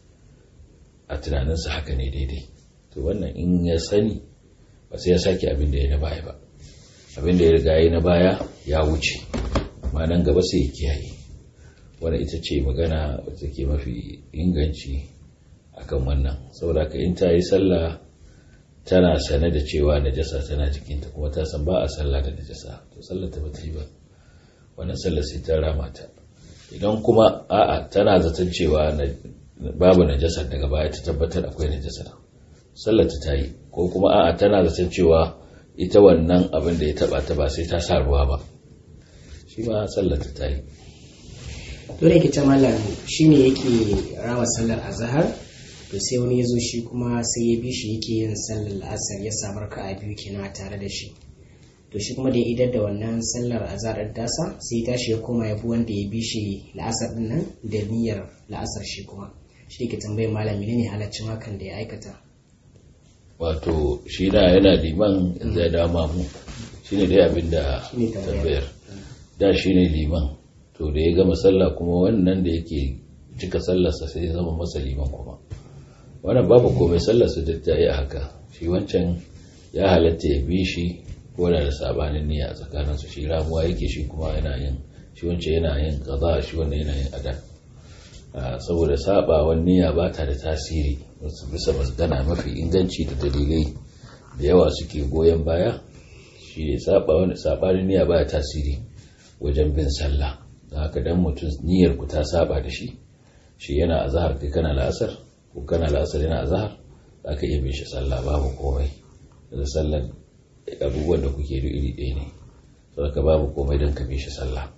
a tunaninsa haka ne daidai. To wannan in ya sani ba sai ya sake abin da ya na baya ba, abin da ya riga ya na baya ya wuce, amma nan gaba sai ya kiyaye. Wannan ita ce magana wacce ke mafi inganci akan wannan. Saboda ka in ta yi sallah tana sane da cewa najasa tana jikinta kuma ta san ba a sallah da najasa, to sallar ta bata yi ba, wannan sallar sai ta rama ta. Idan kuma a'a tana zaton cewa babu najasa daga baya ta tabbatar akwai najasa, sallar ta yi. Ko kuma a'a tana zaton cewa ita wannan abin da ya taba ta ba sai ta sa ruwa ba, shi ma sallar ta yi. Dole yake ta mallam shine yake rama sallar azhar, to sai wani ya zo shi kuma sai ya bi shi yake yin sallar la'asar, ya samu raka'a biyu kenan tare da shi. To shi kuma da ya idar da wannan sallar azhar ɗin dasa, sai ya tashi ya koma ya bi wanda ya bi shi la'asar din nan da niyyar la'asar shi kuma. Shi yake tambayar malami ne halaccin hakan da ya aikata. Wato shi da yana liman yanzu ya dawo mamu, shine dai abin da tambayar. Da shine liman, to da ya gama sallah kuma wannan da yake cika sallarsa sai ya zama masa liman kuma. Wannan babu komai, sallarsa da ta yi haka. Shi wancan ya halatta ya bi shi ko da sabanin niyya a tsakaninsu, shi ramuwa yake, shi kuma yana yin, shi wancan yana yin kaza, shi wannan yana yin ada. Saboda sabawan niyya ba ta da tasiri bisa magana mafi inganci da dalilai da yawa suke goyon baya. Shi sabanin niyya ba tasiri wajen bin sallah. Da haka dan mutum niyyar ku ta saba da shi, shi yana azhar kai kana la'asar, ko kana la'asar yana azhar, aka iya bin shi sallah babu komai. Da sallar abubuwan da kuke da iri ɗaya ne, saboda babu komai don ka bin shi sallah.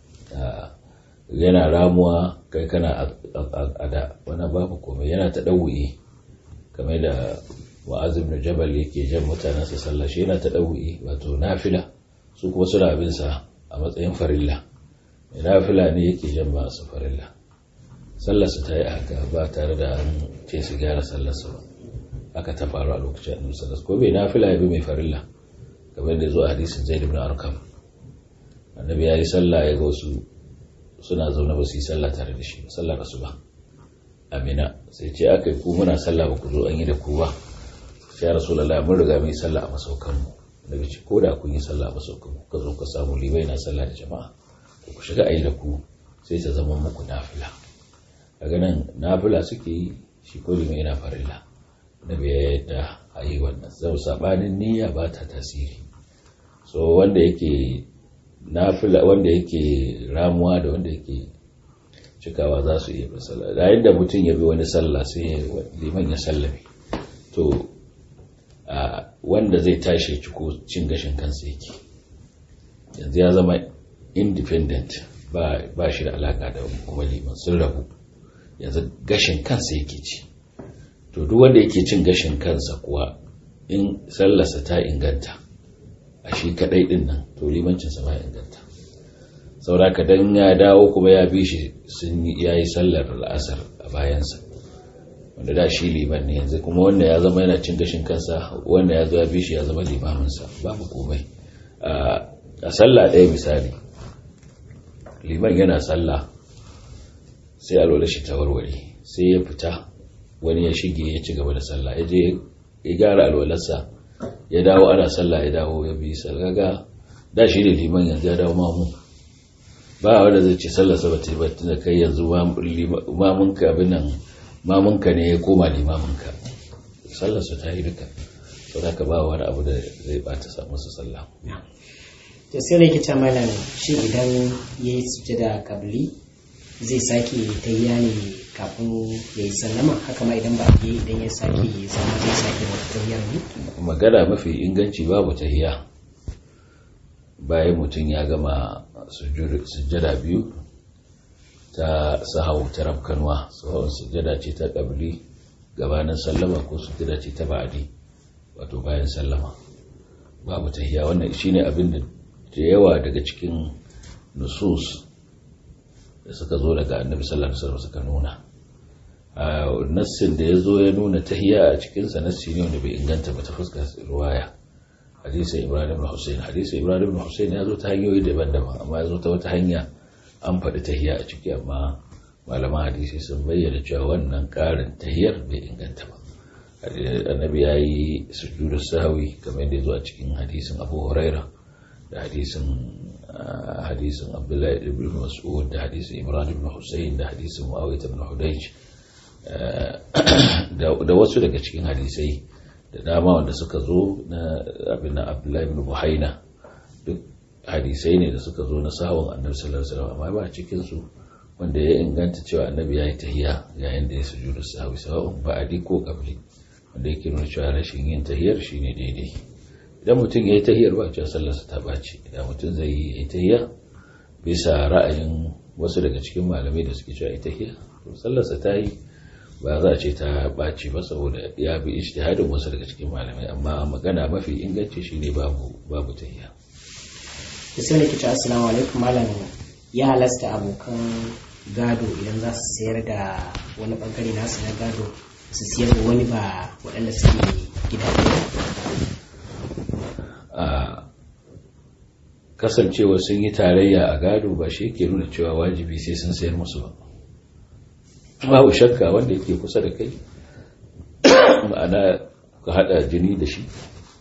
Yana ramuwa kai kana ada, wannan babu komai. Yana ta ɗau'i kamar da Mu'adh ibn Jabal yake jan mutanen sa sallah, shi yana ta ɗau'i wato nafila, su kuma suna bin sa a matsayin farilla. Nafila ne yake jan ba su farilla. Sallarsa ta yi haka ba tare da an ce su gyara sallarsa ba. Aka ta faru a lokacin annabi sallallahu alaihi wasallam. Ko bai nafila ya bi mai farilla, kamar da zo a hadisin Zaid ibn Arqam. Annabi ya yi sallah ya ga wasu suna zaune ba su yi sallah tare da shi, sallar asuba. Amina sai ce aka yi ku muna sallah ba ku zo an yi da ku ba. Sai ya Rasulullahi mun riga mun yi sallah a masaukan mu. Annabi ce ko da kun yi sallah a masaukan mu, ka zo ka samu limai na sallah da jama'a, ku shiga ayi da ku sai ta zama muku nafila. Daga nan nafila suke yi, shi ko limai yana farilla. Nabi ya yadda a yi wannan, zau sabanin niyya ba ta tasiri. So wanda yake nafila, wanda yake ramuwa da wanda yake cikawa za su iya bin sallah. Da yadda mutum ya bi wani sallah sai liman ya sallame, to wanda zai tashi ciko cin gashin kansa yake, yanzu ya zama independent, ba shi da alaka da kuma liman, sun rabu, yanzu gashin kansa yake ci. To duk wanda yake cin gashin kansa kuwa in sallarsa ta inganta a shi kadai din nan to limancinsa ma inganta. Sauraka dan ya dawo kuma ya bi shi sun yayi sallar al'asar a bayansa wanda da shi liman ne, yanzu kuma wanda ya zama yana cin gashin kansa, wanda ya zo ya bi shi ya zama limaminsa, babu komai. A sallah ɗaya misali, liman yana sallah sai alwala shi ta warware, sai ya fita wani ya shige ya ci gaba da sallah, ya je ya gyara alwalarsa ya dawo ana sallah ya dawo ya bi sallah, da shi ne liman yanzu ya dawo mamu, ba wanda zai ce sallarsa ba ta yi ba tunda kai yanzu mamunka abin nan mamunka ne ya koma limaminka, sallarsa ta yi duka, sau da ka ba wani abu da zai bata samu su sallah. To sai da kita malam, shi idan ya yi sujada kabli zai sake tayya ne kafin ya yi sallama, haka ma idan ba a yi idan ya sake zama zai sake wata tayyar ne? Magana mafi inganci babu tayya bayan mutum ya gama sujada biyu ta sahau ta rafkanwa, sahawar sujada ce ta kabli gabanin sallama ko sujada ce ta ba'adi wato bayan sallama, babu tayya. Wannan shine abin da da yawa daga cikin nusus da suka zo daga annabi sallallahu alaihi wasallam suka nuna. A nassin da ya zo ya nuna tahiyya a cikinsa nassi ne wanda bai inganta ba ta fuskar ruwaya. Hadisin Ibrahim ibn Hussein, hadisin Ibrahim ibn Hussein ya zo ta hanyoyi daban-daban, amma ya zo ta wata hanya an faɗi tahiyya a ciki, amma malaman hadisi sun bayyana cewa wannan ƙarin tahiyyar bai inganta ba. Annabi ya yi sujudu sahwi kamar yadda ya zo a cikin hadisin Abu Huraira da hadisin hadisin Abdullahi ibn Mas'ud da hadisin Imran ibn Hussein da hadisin Muawiyah ibn Hudayj da wasu daga cikin hadisai da dama wanda suka zo na abin Abdullahi ibn Buhaina, duk hadisai ne da suka zo na sahwan Annabi sallallahu alaihi wasallam, amma ba cikin su wanda ya inganta cewa Annabi ya yi tahiyya yayin da ya sujudu sahwi sawa'un ba'adi ko qabli, wanda yake nuna cewa rashin yin tahiyyar shine daidai. Idan mutum ya yi tahiyar ba cewa sallarsa ta ɓaci, idan mutum zai yi tahiyya bisa ra'ayin wasu daga cikin malamai da suke cewa tahiyya to sallarsa ta yi, ba za a ce ta ɓaci ba saboda ya bi ijtihadin wasu daga cikin malamai, amma magana mafi inganci shine babu babu tahiyya. To sai nake cewa assalamu alaikum malam, ya halasta abokan gado idan za su sayar da wani bangare nasu na gado su siyar da wani ba waɗanda suke gida a kasancewa sun yi tarayya a gado ba shi ke nuna cewa wajibi sai sun sayar musu ba. Babu shakka wanda yake kusa da kai ma'ana ka hada jini da shi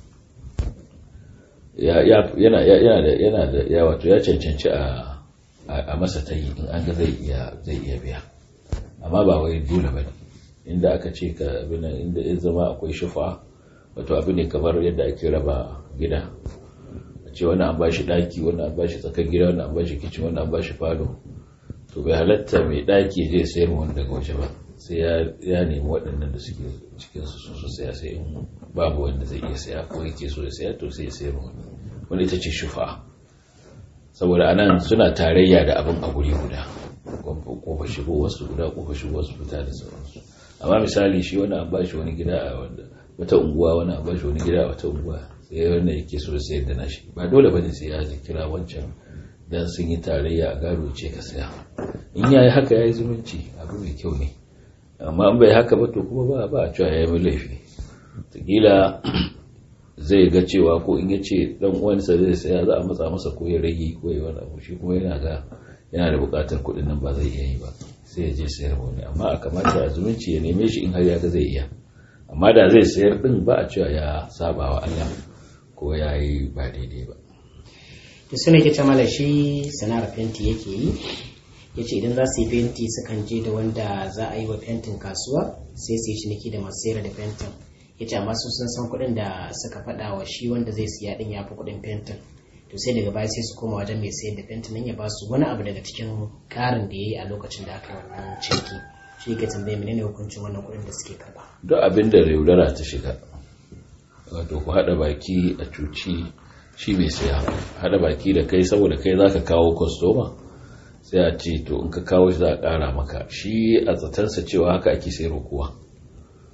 yana da yana da ya wato ya cancanci a a masa tayi in an ga zai iya zai iya biya, amma ba wai dole bane. Inda aka ce ka abin inda ya zama akwai shufa, wato abu ne kamar yadda ake raba gida, a ce wani an ba shi ɗaki, wani an ba shi tsakar gida, wani an ba shi kicin, wani an ba shi falo, to bai halatta mai ɗaki zai sayar wani daga waje ba, sai ya nemi waɗannan da suke cikin su su saya, sai in babu wanda zai iya saya ko yake so ya saya to sai ya sayar wani, wanda ita ce shufa. Saboda anan suna tarayya da abin a guri guda, kofa shigo wasu guda, kofa shigo wasu fita da sauransu. Amma misali shi wani an ba shi wani gida a wanda wata unguwa, wani an ba shi wani gida a wata unguwa, sai wanda yake so ya sayar da nashi, ba dole bane sai ya kira wancan dan sun yi tarayya a gado ce ka saya. In yayi haka yayi zumunci, abu mai kyau ne, amma in bai haka ba to kuma ba ba a cewa yayi mai laifi. Takila zai ga cewa ko in yace dan uwansa zai saya za a matsa masa ko ya rage ko ya wani abu, shi kuma yana ga yana da bukatar kuɗin nan ba zai iya yi ba, sai ya je sayar wani. Amma a kamata a zumunci ya neme shi in har ya ga zai iya, amma da zai sayar din ba a cewa ya saba wa Allah ko ya yi ba daidai ba. To sai nake ce mala shi sana'ar fenti yake yi, yace idan za su yi fenti sukan je da wanda za a yi wa fentin kasuwa sai su yi ciniki da masu sayar da fentin. Yace amma su sun san kuɗin da suka faɗa wa shi wanda zai siya din ya fi kuɗin fentin, to sai daga baya sai su koma wajen mai sayar da fentin nan ya ba su wani abu daga cikin ƙarin da ya yi a lokacin da aka wannan ciniki. Shi ke tambaye menene hukuncin wannan kuɗin da suke karɓa. Duk abin da yaudara ta shiga, wato ku haɗa baki a cuci shi mai saya, haɗa baki da kai saboda kai za ka kawo kwastoma, sai a ce to in ka kawo shi za a ƙara maka, shi a tsatansa cewa haka ake sayarwa kowa,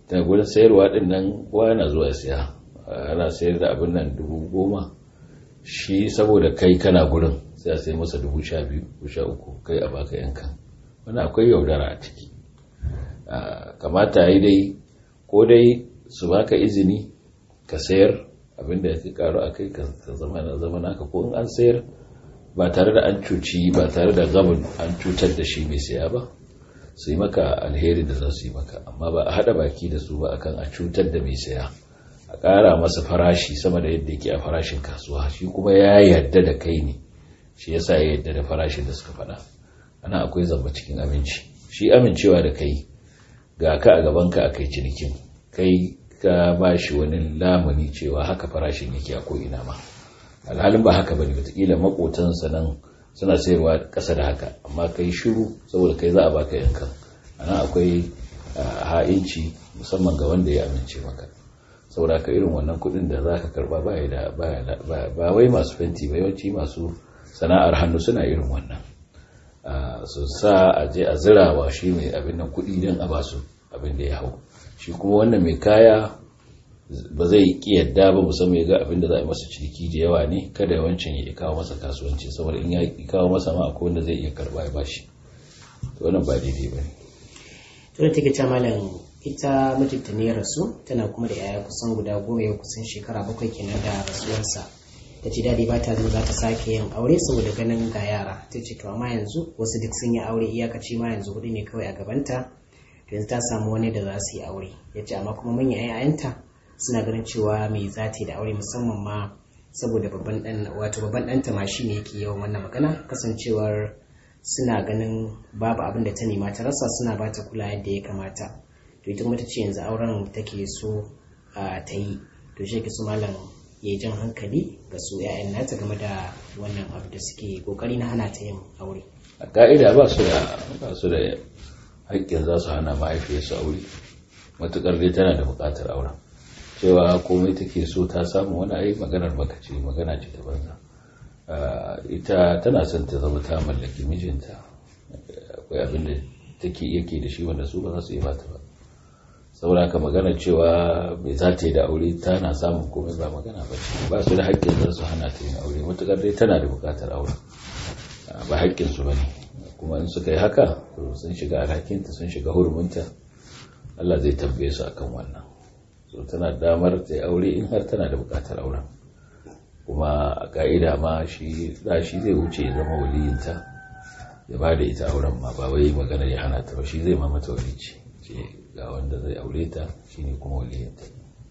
da gurin sayarwa din nan kowa yana zuwa siya, ana sayar da abin nan dubu goma, shi saboda kai kana gurin sai a sai masa dubu sha biyu ko sha uku kai a baka yankan. Wani akwai yaudara a ciki. Kamata yi dai ko dai su baka izini ka sayar abinda ya fi karu a kai ka zama na zama naka, ko in an sayar ba tare da an cuci ba tare da gabin an cutar da shi mai saya ba, su yi maka alheri da za su yi maka, amma ba a haɗa baki da su ba akan a cutar da mai saya, a ƙara masa farashi sama da yadda yake a farashin kasuwa, shi kuma ya yarda da kai ne, shi yasa ya yarda da farashin da suka faɗa. Ana akwai zamba cikin aminci. Shi amincewa da kai ga ka a gabanka a kai cinikin, kai ka ba shi wani lamuni cewa haka farashin yake a ko'ina ma, alhalin ba haka bane. Wataƙila maƙotansa nan suna sayarwa ƙasa da haka, amma kai shiru saboda kai za a baka yankan. Ana akwai ha'inci musamman ga wanda ya amince maka, saboda ka irin wannan kuɗin da za ka karɓa ba wai masu fenti ba, yawanci masu sana'ar hannu suna irin wannan. su sa a je a zirawa shi mai abin nan kuɗi don a basu abin da ya hau. Shi kuma wannan mai kaya ba zai ki yadda ba, musamman ya ga abin da za a yi masa ciniki da yawa ne, kada yawancin ya kawo masa kasuwanci, saboda in ya kawo masa ma akwai wanda zai iya karba ya bashi. To wannan ba daidai ba ne. To da take cewa malam ita mijinta ne ya rasu, tana kuma da yaya kusan guda goma, yau kusan shekara bakwai kenan da rasuwarsa. Ta ce dadi ba ta zan za ta sake yin aure saboda ganin ga yara. Ta ce to amma yanzu wasu duk sun yi aure, iyakaci ma yanzu hudu ne kawai a gabanta, to yanzu ta samu wani da za su yi aure. Ya ce amma kuma manyan ƴaƴanta suna ganin cewa mai za ta yi da aure, musamman ma saboda babban dan wato babban ɗanta ma shi ne yake yawan wannan magana, kasancewar suna ganin babu abin da ta nema ta rasa, suna ba ta kula yadda ya kamata. To ita kuma ta ce yanzu auren take so ta yi, to shi ke su malam ya jan hankali ga su ‘ya'yan nata game da wannan abu da suke kokari na hana ta yin aure. A ka'ida ba su da ba su da haƙƙin za su hana mahaifiyarsu aure, matuƙar dai tana da buƙatar auren. Cewa komai take so ta samu wani ayi maganar baka ce, magana ce ta banza. Ita tana son ta zama ta mallaki mijinta, akwai abin da take yake da shi wanda su ba za su yi mata ba. Saboda haka magana cewa bai za ta yi da aure tana samun komai ba magana ba ce. Ba su da haƙƙin za su hana ta yin aure, matuƙar dai tana da buƙatar aure, ba haƙƙinsu ba ne. Kuma in suka yi haka sun shiga alhakinta, sun shiga hurumunta, Allah zai tambaye su akan wannan. So tana damar ta yi aure in har tana da buƙatar auren, kuma a ka'ida ma shi da shi zai wuce ya zama waliyinta, ya ba da ita auren ma, ba wai magana ya hana ta ba, shi zai ma mata walici ce ga wanda zai aure ta shine kuma waliyinta.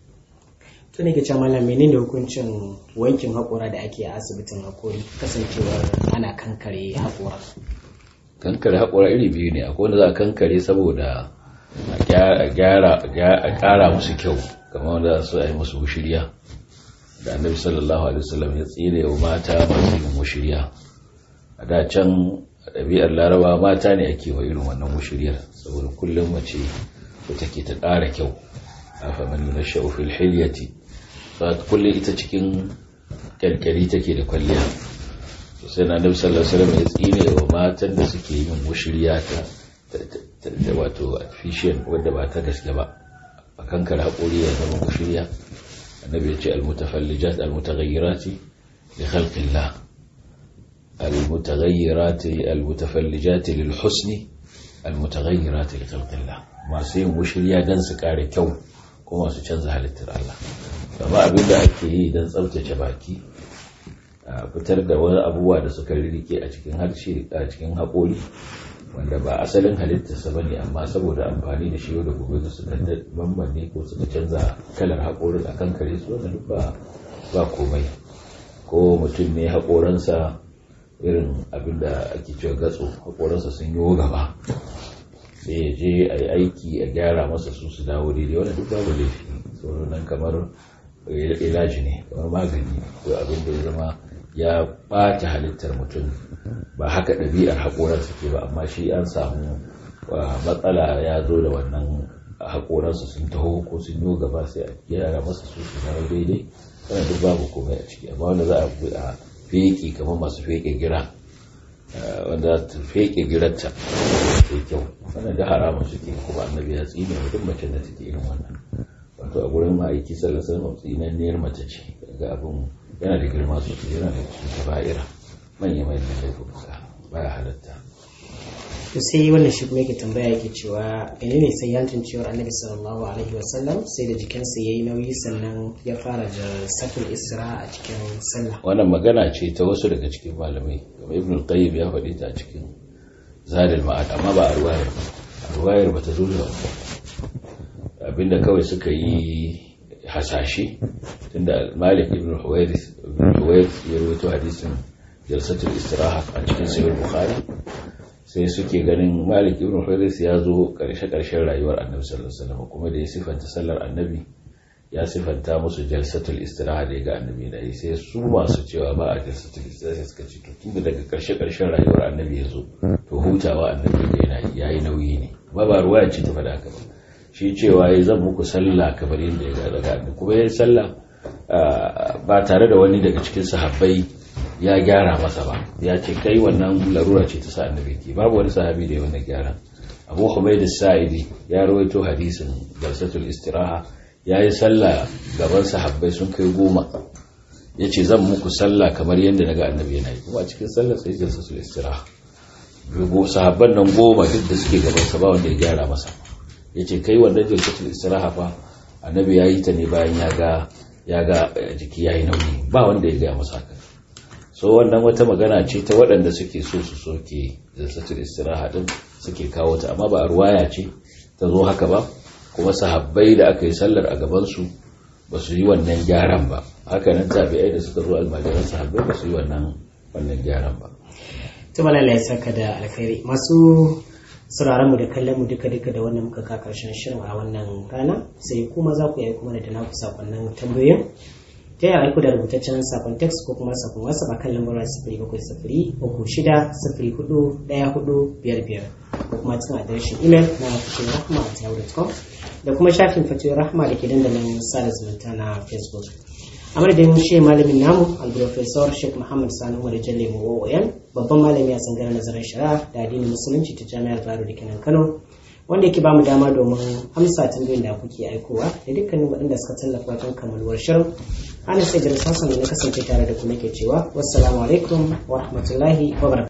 To ne ke cewa malam menene hukuncin wankin haƙora da ake a asibitin haƙori, kasancewar ana kankare haƙora? Kankare haƙora iri biyu ne, akwai wanda za a kankare saboda a ƙara musu kyau, kamar wanda su yi musu wushiriya da annabi sallallahu alaihi wasallam ya tsire wa mata masu yin wushiriya. A da can ɗabi'ar laraba mata ne ake wa irin wannan wushiriyar, saboda kullum mace da take ta ƙara kyau. Afa man yunashu fil hilyati, fa kullum ita cikin kalkali take da kwalliya. Sai na annabi sallallahu alaihi wasallam ya tsire wa matan da suke yin wushiriya ta da wato artificial wadda ba ta gaske ba, a kankar haƙori ya zama wushiriya. Annabi ya ce almutafallijat almutaghayyirati li khalqillah, almutaghayyirati almutafallijati lil husni almutaghayyirati li khalqillah, masu yin wushiriya dan su kare kyau ko masu canza halittar Allah. Amma abin da ake yi dan tsaftace baki, a fitar da wani abubuwa da suka rike a cikin harshe a cikin haƙori wanda ba asalin halittarsa ba ne, amma saboda amfani da shi yau da gobe da suka bambane ko suka canza kalar haƙorin a kan kare su, wannan ba ba komai. Ko mutum ne haƙoransa irin abin da ake cewa gatso, haƙoransa sun yi gaba, sai ya je a yi aiki a gyara masa su su dawo daidai, wannan duk babu laifi. Sauran nan kamar ilaji ne, kamar magani ko abin da ya zama ya ɓata halittar mutum, ba haka ɗabi'ar haƙoransa ke ba, amma shi an samu matsala ya zo da wannan haƙoransa sun taho ko sun yi gaba, sai a gyara masa su su zama daidai, wannan duk babu komai a ciki. Amma wanda za a feƙe kamar masu feƙe gira, wanda ta feke girarta sai kyau wannan da haramun suke kuma annabi ya tsine duk mace da take irin wannan wato a gurin ma'aiki sallallahu alaihi wasallam tsinanniyar mace ce ga abun yana da girma sosai yana da cikin kaba'ira manya manyan laifuka baya halatta. To sai wannan shi kuma yake tambaya yake cewa menene sai yantin cewar annabi sallallahu alaihi wasallam sai da jikinsa yayi nauyi sannan ya fara da sakin isra a cikin sallah. Wannan magana ce ta wasu daga cikin malamai kamar Ibn al-Qayyim ya faɗi ta cikin Zadul Ma'ad amma ba a ruwayar ba a ruwayar ba ta zo da abinda kawai suka yi hasashe tunda Malik ibn Huwayrith ibn Huwayrith ya rawaito hadisin jalsatul istiraha a cikin Sahih Bukhari sai suke ganin Malik ibn Huwayrith ya zo karshe-karshen rayuwar Annabi sallallahu alaihi wasallam kuma da ya sifanta sallar Annabi ya sifanta musu jalsatul istiraha da ga Annabi da sai su masu cewa ba a jalsatul istiraha suka ce to tunda daga karshe-karshen rayuwar Annabi ya zo to hutawa Annabi yana yayi nauyi ne ba ba ruwaya ce ta faɗa haka ba shi cewa yayi zan muku sallah kamar yadda ya ga daga Annabi kuma yayi sallah ba tare da wani daga cikin sahabbai ya gyara masa ba ya ce kai wannan larura ce ta sa annabi ke babu wani sahabi da ya wannan gyara. Abu Humayd as-Sa'idi ya rawaito hadisin jalsatul istiraha yayi sallah gaban sahabbai sun kai goma yace zan muku sallah kamar yadda naga annabi yana yi kuma a cikin sallar sai jalsatul istiraha go sahabban nan goma duk da suke gaban sa ba wanda ya gyara masa yace kai wannan jalsatul istiraha fa annabi yayi ta ne bayan ya ga ya ga jiki yayi nauyi ba wanda ya ga masa haka. So wannan wata magana ce ta waɗanda suke so su soke jalsatul istiraha din suke kawo ta amma ba ruwaya ce ta zo haka ba kuma sahabbai da aka yi sallar a gaban su ba su yi wannan gyaran ba haka nan tabi'ai da suka zo almajiran sahabbai ba su yi wannan wannan gyaran ba. To malalla ya saka da alkhairi masu sauraron mu da kallon mu duka duka da wannan muka ka karshen shirin a wannan rana sai kuma za ku yi kuma da naku sakonnin tambayoyin ta yi aiko da rubutaccen sakon text ko kuma sakon wasa a kan lambar sifiri bakwai sifiri uku shida sifiri hudu ɗaya hudu biyar biyar ko kuma cikin adireshin imel na fatoyin rahma a yahoo dot com da kuma shafin fatoyin rahma da ke dandalin sada zumunta na facebook. A madadin shi malamin namu al-professor Sheikh Muhammad Sani Umar Jalle mu oyan babban malami a tsangarar nazarin shari'a da addinin musulunci ta jami'ar Bayero da kenan Kano wanda yake ba mu dama domin amsa tambayoyin da kuke aikowa da dukkanin waɗanda suka tallafa don kammaluwar shirin. Ana sai da sassan na kasance tare da ku nake cewa wassalamu alaikum wa rahmatullahi wa barakatuh.